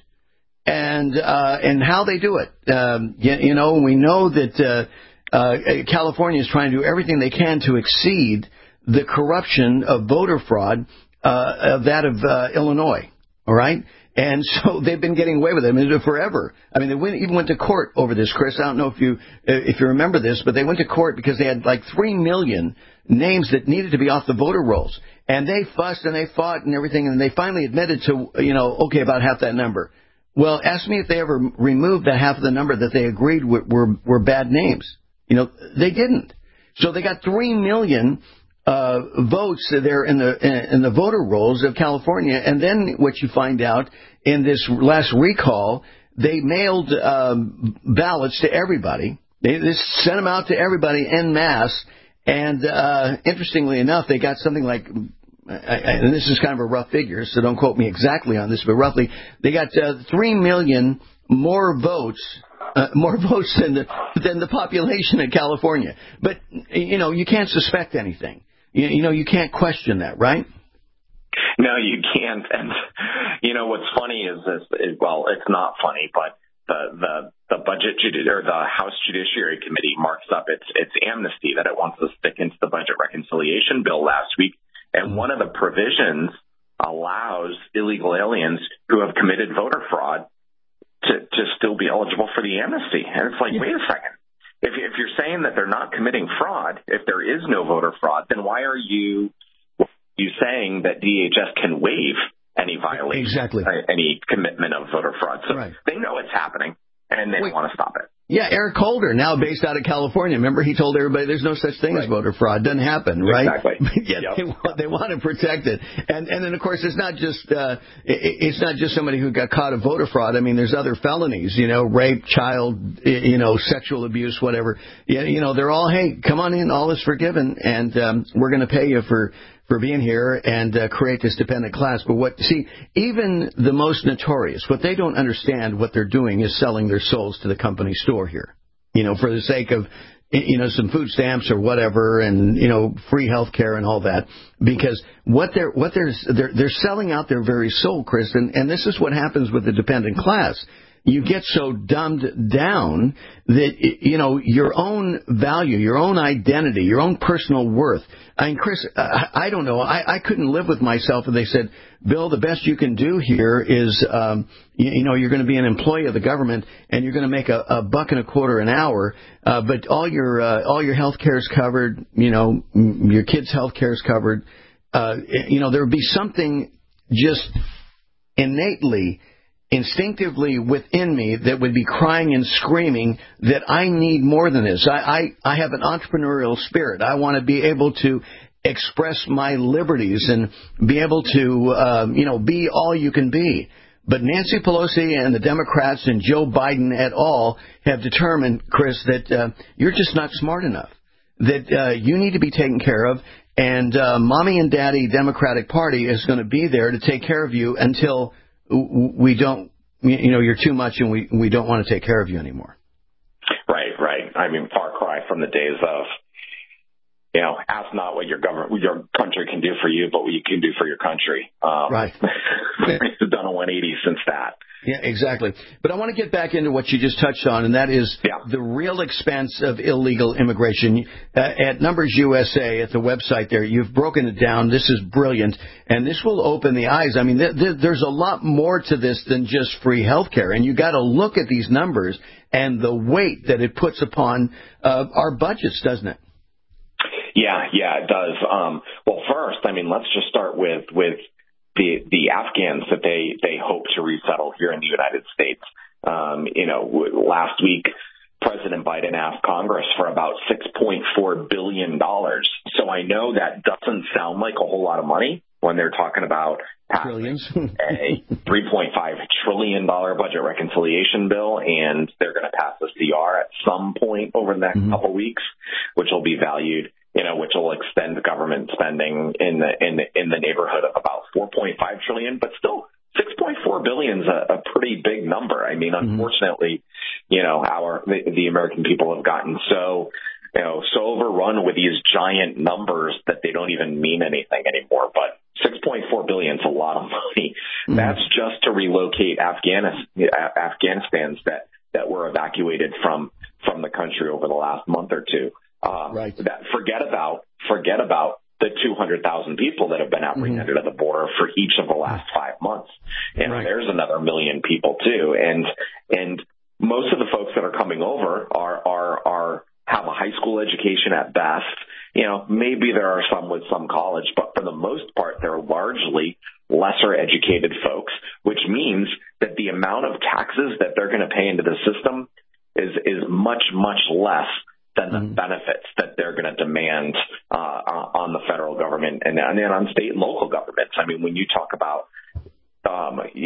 And uh, and how they do it, um, you, you know, we know that uh, uh, California is trying to do everything they can to exceed the corruption of voter fraud Uh, of that of uh, Illinois, all right? And so they've been getting away with it I mean, forever. I mean, they went, even went to court over this, Chris. I don't know if you if you remember this, but they went to court because they had like three million names that needed to be off the voter rolls. And they fussed and they fought and everything, and they finally admitted to, you know, okay, about half that number. Well, ask me if they ever removed the half of the number that they agreed were, were, were bad names. You know, they didn't. So they got three million Uh, votes there in the in the voter rolls of California, and then what you find out in this last recall, they mailed um, ballots to everybody. They just sent them out to everybody en masse. And uh, interestingly enough, they got something like, and this is kind of a rough figure, so don't quote me exactly on this, but roughly, they got uh, three million more votes, uh, more votes than the, than the population of California. But, you know, you can't suspect anything. You, you know, you can't question that, right? No, you can't. And, you know, what's funny is this, is, well, it's not funny, but the, the, the budget judi- or the House Judiciary Committee marks up its, its amnesty that it wants to stick into the budget reconciliation bill last week. And one of the provisions allows illegal aliens who have committed voter fraud to, to still be eligible for the amnesty. And it's like, wait a second. If, if you're saying that they're not committing fraud, if there is no voter fraud, then why are you you saying that D H S can waive any violation, exactly. uh, any commitment of voter fraud? So right. They know it's happening, and they Wait. want to stop it. Yeah, Eric Holder, now based out of California. Remember, he told everybody there's no such thing right. as voter fraud. Doesn't happen, right? Exactly. Yet yep. they want, they want to protect it. And and then, of course, it's not just uh, it's not just somebody who got caught of voter fraud. I mean, there's other felonies, you know, rape, child, you know, sexual abuse, whatever. You know, they're all, hey, come on in, all is forgiven, and um, we're going to pay you for for being here and uh, create this dependent class. But what, see, even the most notorious, what they don't understand, what they're doing is selling their souls to the company store here, you know, for the sake of, you know, some food stamps or whatever, and, you know, free health care and all that. Because what they're, what they're, they're, they're selling out their very soul, Chris, and, and this is what happens with the dependent class. You get so dumbed down that, you know, your own value, your own identity, your own personal worth. I mean, Chris, I, I don't know. I, I couldn't live with myself if they said, Bill, the best you can do here is, um, you, you know, you're going to be an employee of the government and you're going to make a, a buck and a quarter an hour, uh, but all your uh, all your health care is covered. You know, your kids' health care is covered. Uh, you know, there would be something just innately, instinctively within me that would be crying and screaming that I need more than this. I, I, I have an entrepreneurial spirit. I want to be able to express my liberties and be able to, um, you know, be all you can be. But Nancy Pelosi and the Democrats and Joe Biden et al. Have determined, Chris, that uh, you're just not smart enough, that uh, you need to be taken care of, and uh, Mommy and Daddy Democratic Party is going to be there to take care of you until we don't, you know, you're too much and we, we don't want to take care of you anymore. Right, right. I mean, far cry from the days of, you know, ask not what your government, your country can do for you, but what you can do for your country. Um, right. It's done a one eighty since that. Yeah, exactly. But I want to get back into what you just touched on, and that is yeah. the real expense of illegal immigration. Uh, at Numbers U S A, at the website there, you've broken it down. This is brilliant, and this will open the eyes. I mean, th- th- there's a lot more to this than just free health care, and you got to look at these numbers and the weight that it puts upon uh, our budgets, doesn't it? Yeah, yeah, it does. Um, well, first, I mean, let's just start with with the the Afghans that they they hope to resettle here in the United States. Um, you know, last week, President Biden asked Congress for about six point four billion dollars. So I know that doesn't sound like a whole lot of money when they're talking about trillions, a three point five trillion dollars budget reconciliation bill, and they're going to pass the C R at some point over the next mm-hmm. couple weeks, which will be valued, you know, which will extend government spending in the in the, in the neighborhood of about four point five trillion, but still six point four billion is a, a pretty big number. I mean, unfortunately, you know, our the, the American people have gotten so, you know, so overrun with these giant numbers that they don't even mean anything anymore. But six point four billion is a lot of money. Mm-hmm. That's just to relocate Afghanis, Afghanistans that, that were evacuated from from the country over the last month or two. Um, right. That forget about forget about the two hundred thousand people that have been apprehended mm-hmm. at the border for each of the last five months. And right. there's another million people too. And and most of the folks that are coming over are are are have a high school education at best. You know, maybe there are some with some college, but for the most part, they're largely lesser educated folks, which means that the amount of taxes that they're going to pay into the system is is much, much less than the mm-hmm. benefits that they're going to demand uh, on the federal government and, and then on state and local governments. I mean, when you talk about, um, you know,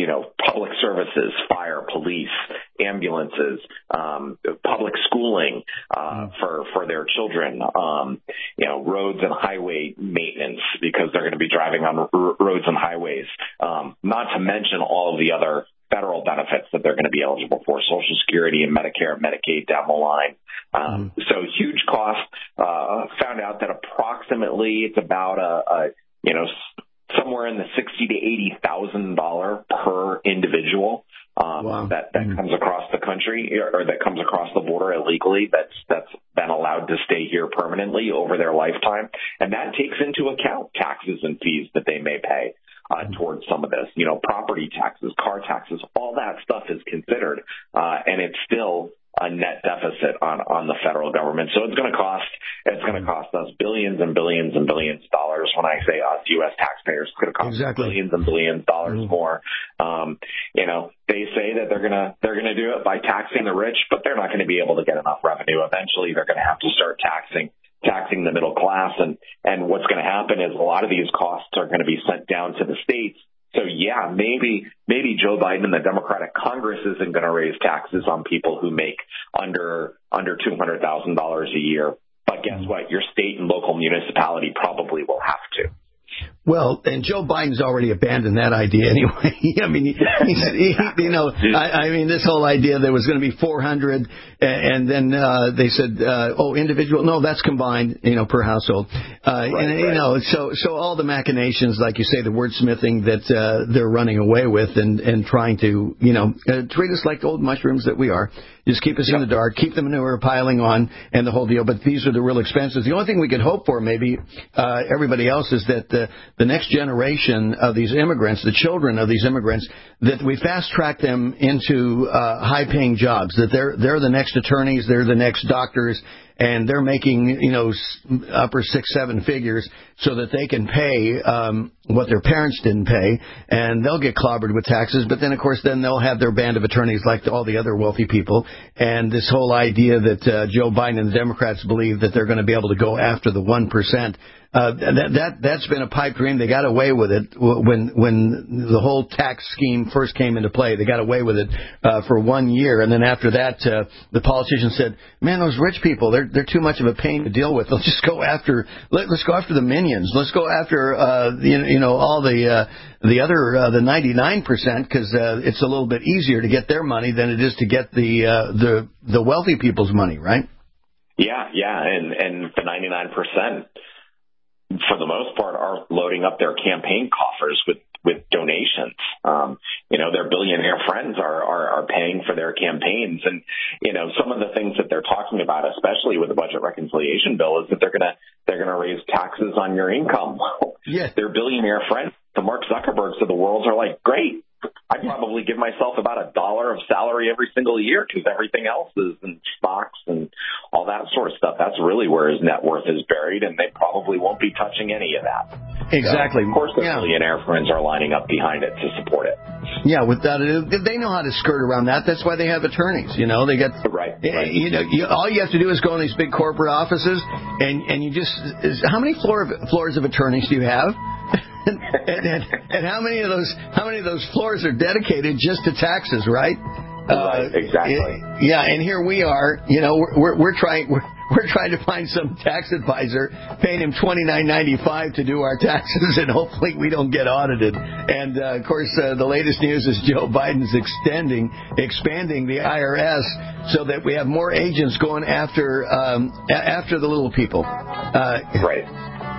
public services, fire, police, ambulances, um, public schooling uh, for for their children, um, you know, roads and highway maintenance because they're going to be driving on r- roads and highways. Um, not to mention all of the other federal benefits that they're going to be eligible for, Social Security and Medicare and Medicaid down the line. Um, mm. So huge cost. Uh, found out that approximately it's about a, a you know somewhere in the sixty to eighty thousand dollar per individual um, wow. that that mm. comes across the country or that comes across the border illegally. That's that's been allowed to stay here permanently over their lifetime, and that takes into account taxes and fees that they may pay uh, towards some of this. You know, property taxes, car taxes, all that stuff is considered, uh, and it's still a net deficit on, on the federal government. So it's going to cost, it's going to cost us billions and billions and billions of dollars. When I say us, U S taxpayers, it's going to cost exactly. billions and billions of dollars mm-hmm. more. Um, you know, they say that they're going to, they're going to do it by taxing the rich, but they're not going to be able to get enough revenue. Eventually they're going to have to start taxing, taxing the middle class. And, and what's going to happen is a lot of these costs are going to be sent down to the states. So, yeah, maybe maybe Joe Biden and the Democratic Congress isn't going to raise taxes on people who make under under two hundred thousand dollars a year. But guess what? Your state and local municipality probably will have to. Well, and Joe Biden's already abandoned that idea anyway. I mean, he, he, he, you know, I, I mean, this whole idea there was going to be four hundred, and then uh, they said, uh, oh, individual, no, that's combined, you know, per household. Uh, right, and, right. you know, so so all the machinations, like you say, the wordsmithing that uh, they're running away with and, and trying to, you know, uh, treat us like old mushrooms that we are. Just keep us yep. in the dark, keep the manure piling on, and the whole deal. But these are the real expenses. The only thing we could hope for, maybe uh, everybody else, is that the, the next generation of these immigrants, the children of these immigrants, that we fast track them into uh, high-paying jobs. That they're they're the next attorneys, they're the next doctors, and they're making, you know, upper six, seven figures so that they can pay um, what their parents didn't pay, and they'll get clobbered with taxes. But then, of course, then they'll have their band of attorneys like all the other wealthy people. And this whole idea that uh, Joe Biden and the Democrats believe that they're going to be able to go after the one percent, uh, that, that, that's been a pipe dream. They got away with it when when the whole tax scheme first came into play. They got away with it uh, for one year. And then after that, uh, the politicians said, man, those rich people, they're they're too much of a pain to deal with. Let's just go after, let, let's go after the minions. Let's go after, uh, you, you know, all the uh, the other, uh, the ninety-nine percent, because uh, it's a little bit easier to get their money than it is to get the uh, the the wealthy people's money, right? Yeah, yeah, and and the ninety-nine percent, for the most part, are loading up their campaign coffers with, with donations. Um, you know, their billionaire friends are, are, are paying for their campaigns. And, you know, some of the things that they're talking about, especially with the budget reconciliation bill, is that they're going to, they're going to raise taxes on your income. Yes. Their billionaire friends, the Mark Zuckerbergs of the world, are like, great. I'd probably give myself about a dollar of salary every single year because everything else is in stocks and all that sort of stuff. That's really where his net worth is buried, and they probably won't be touching any of that. Exactly. So, of course, the yeah. billionaire friends are lining up behind it to support it. Yeah, without it, they know how to skirt around that. That's why they have attorneys. You know, they get right. right. You know, you, all you have to do is go in these big corporate offices, and and you just is, how many floor of, floors of attorneys do you have? and, and, and how many of those how many of those floors are dedicated just to taxes, right? Right, uh, exactly. Yeah, and here we are. You know, we're we're, we're trying we're, we're trying to find some tax advisor, paying him twenty-nine ninety-five to do our taxes, and hopefully we don't get audited. And uh, of course, uh, the latest news is Joe Biden's extending, expanding the I R S so that we have more agents going after um, after the little people. Uh, right.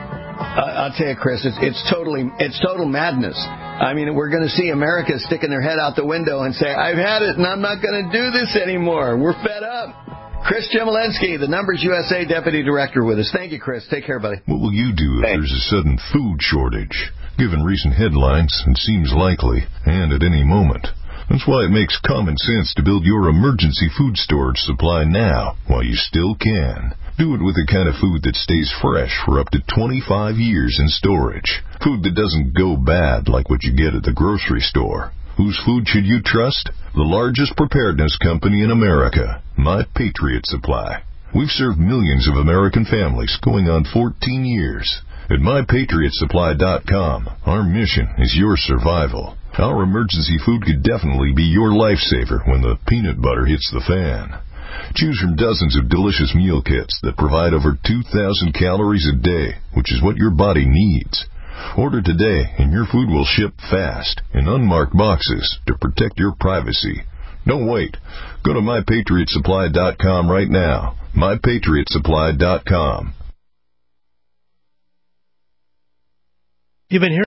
Uh, I'll tell you, Chris, it's, it's totally, it's total madness. I mean, we're going to see America sticking their head out the window and say, I've had it and I'm not going to do this anymore. We're fed up. Chris Chemalinsky, the Numbers U S A Deputy Director with us. Thank you, Chris. Take care, buddy. What will you do if Thanks. there's a sudden food shortage? Given recent headlines, it seems likely, and at any moment. That's why it makes common sense to build your emergency food storage supply now, while you still can. Do it with the kind of food that stays fresh for up to twenty-five years in storage. Food that doesn't go bad like what you get at the grocery store. Whose food should you trust? The largest preparedness company in America, My Patriot Supply. We've served millions of American families going on fourteen years. At my patriot supply dot com, our mission is your survival. Our emergency food could definitely be your lifesaver when the peanut butter hits the fan. Choose from dozens of delicious meal kits that provide over two thousand calories a day, which is what your body needs. Order today, and your food will ship fast in unmarked boxes to protect your privacy. Don't wait. Go to my patriot supply dot com right now. my patriot supply dot com. You've been hearing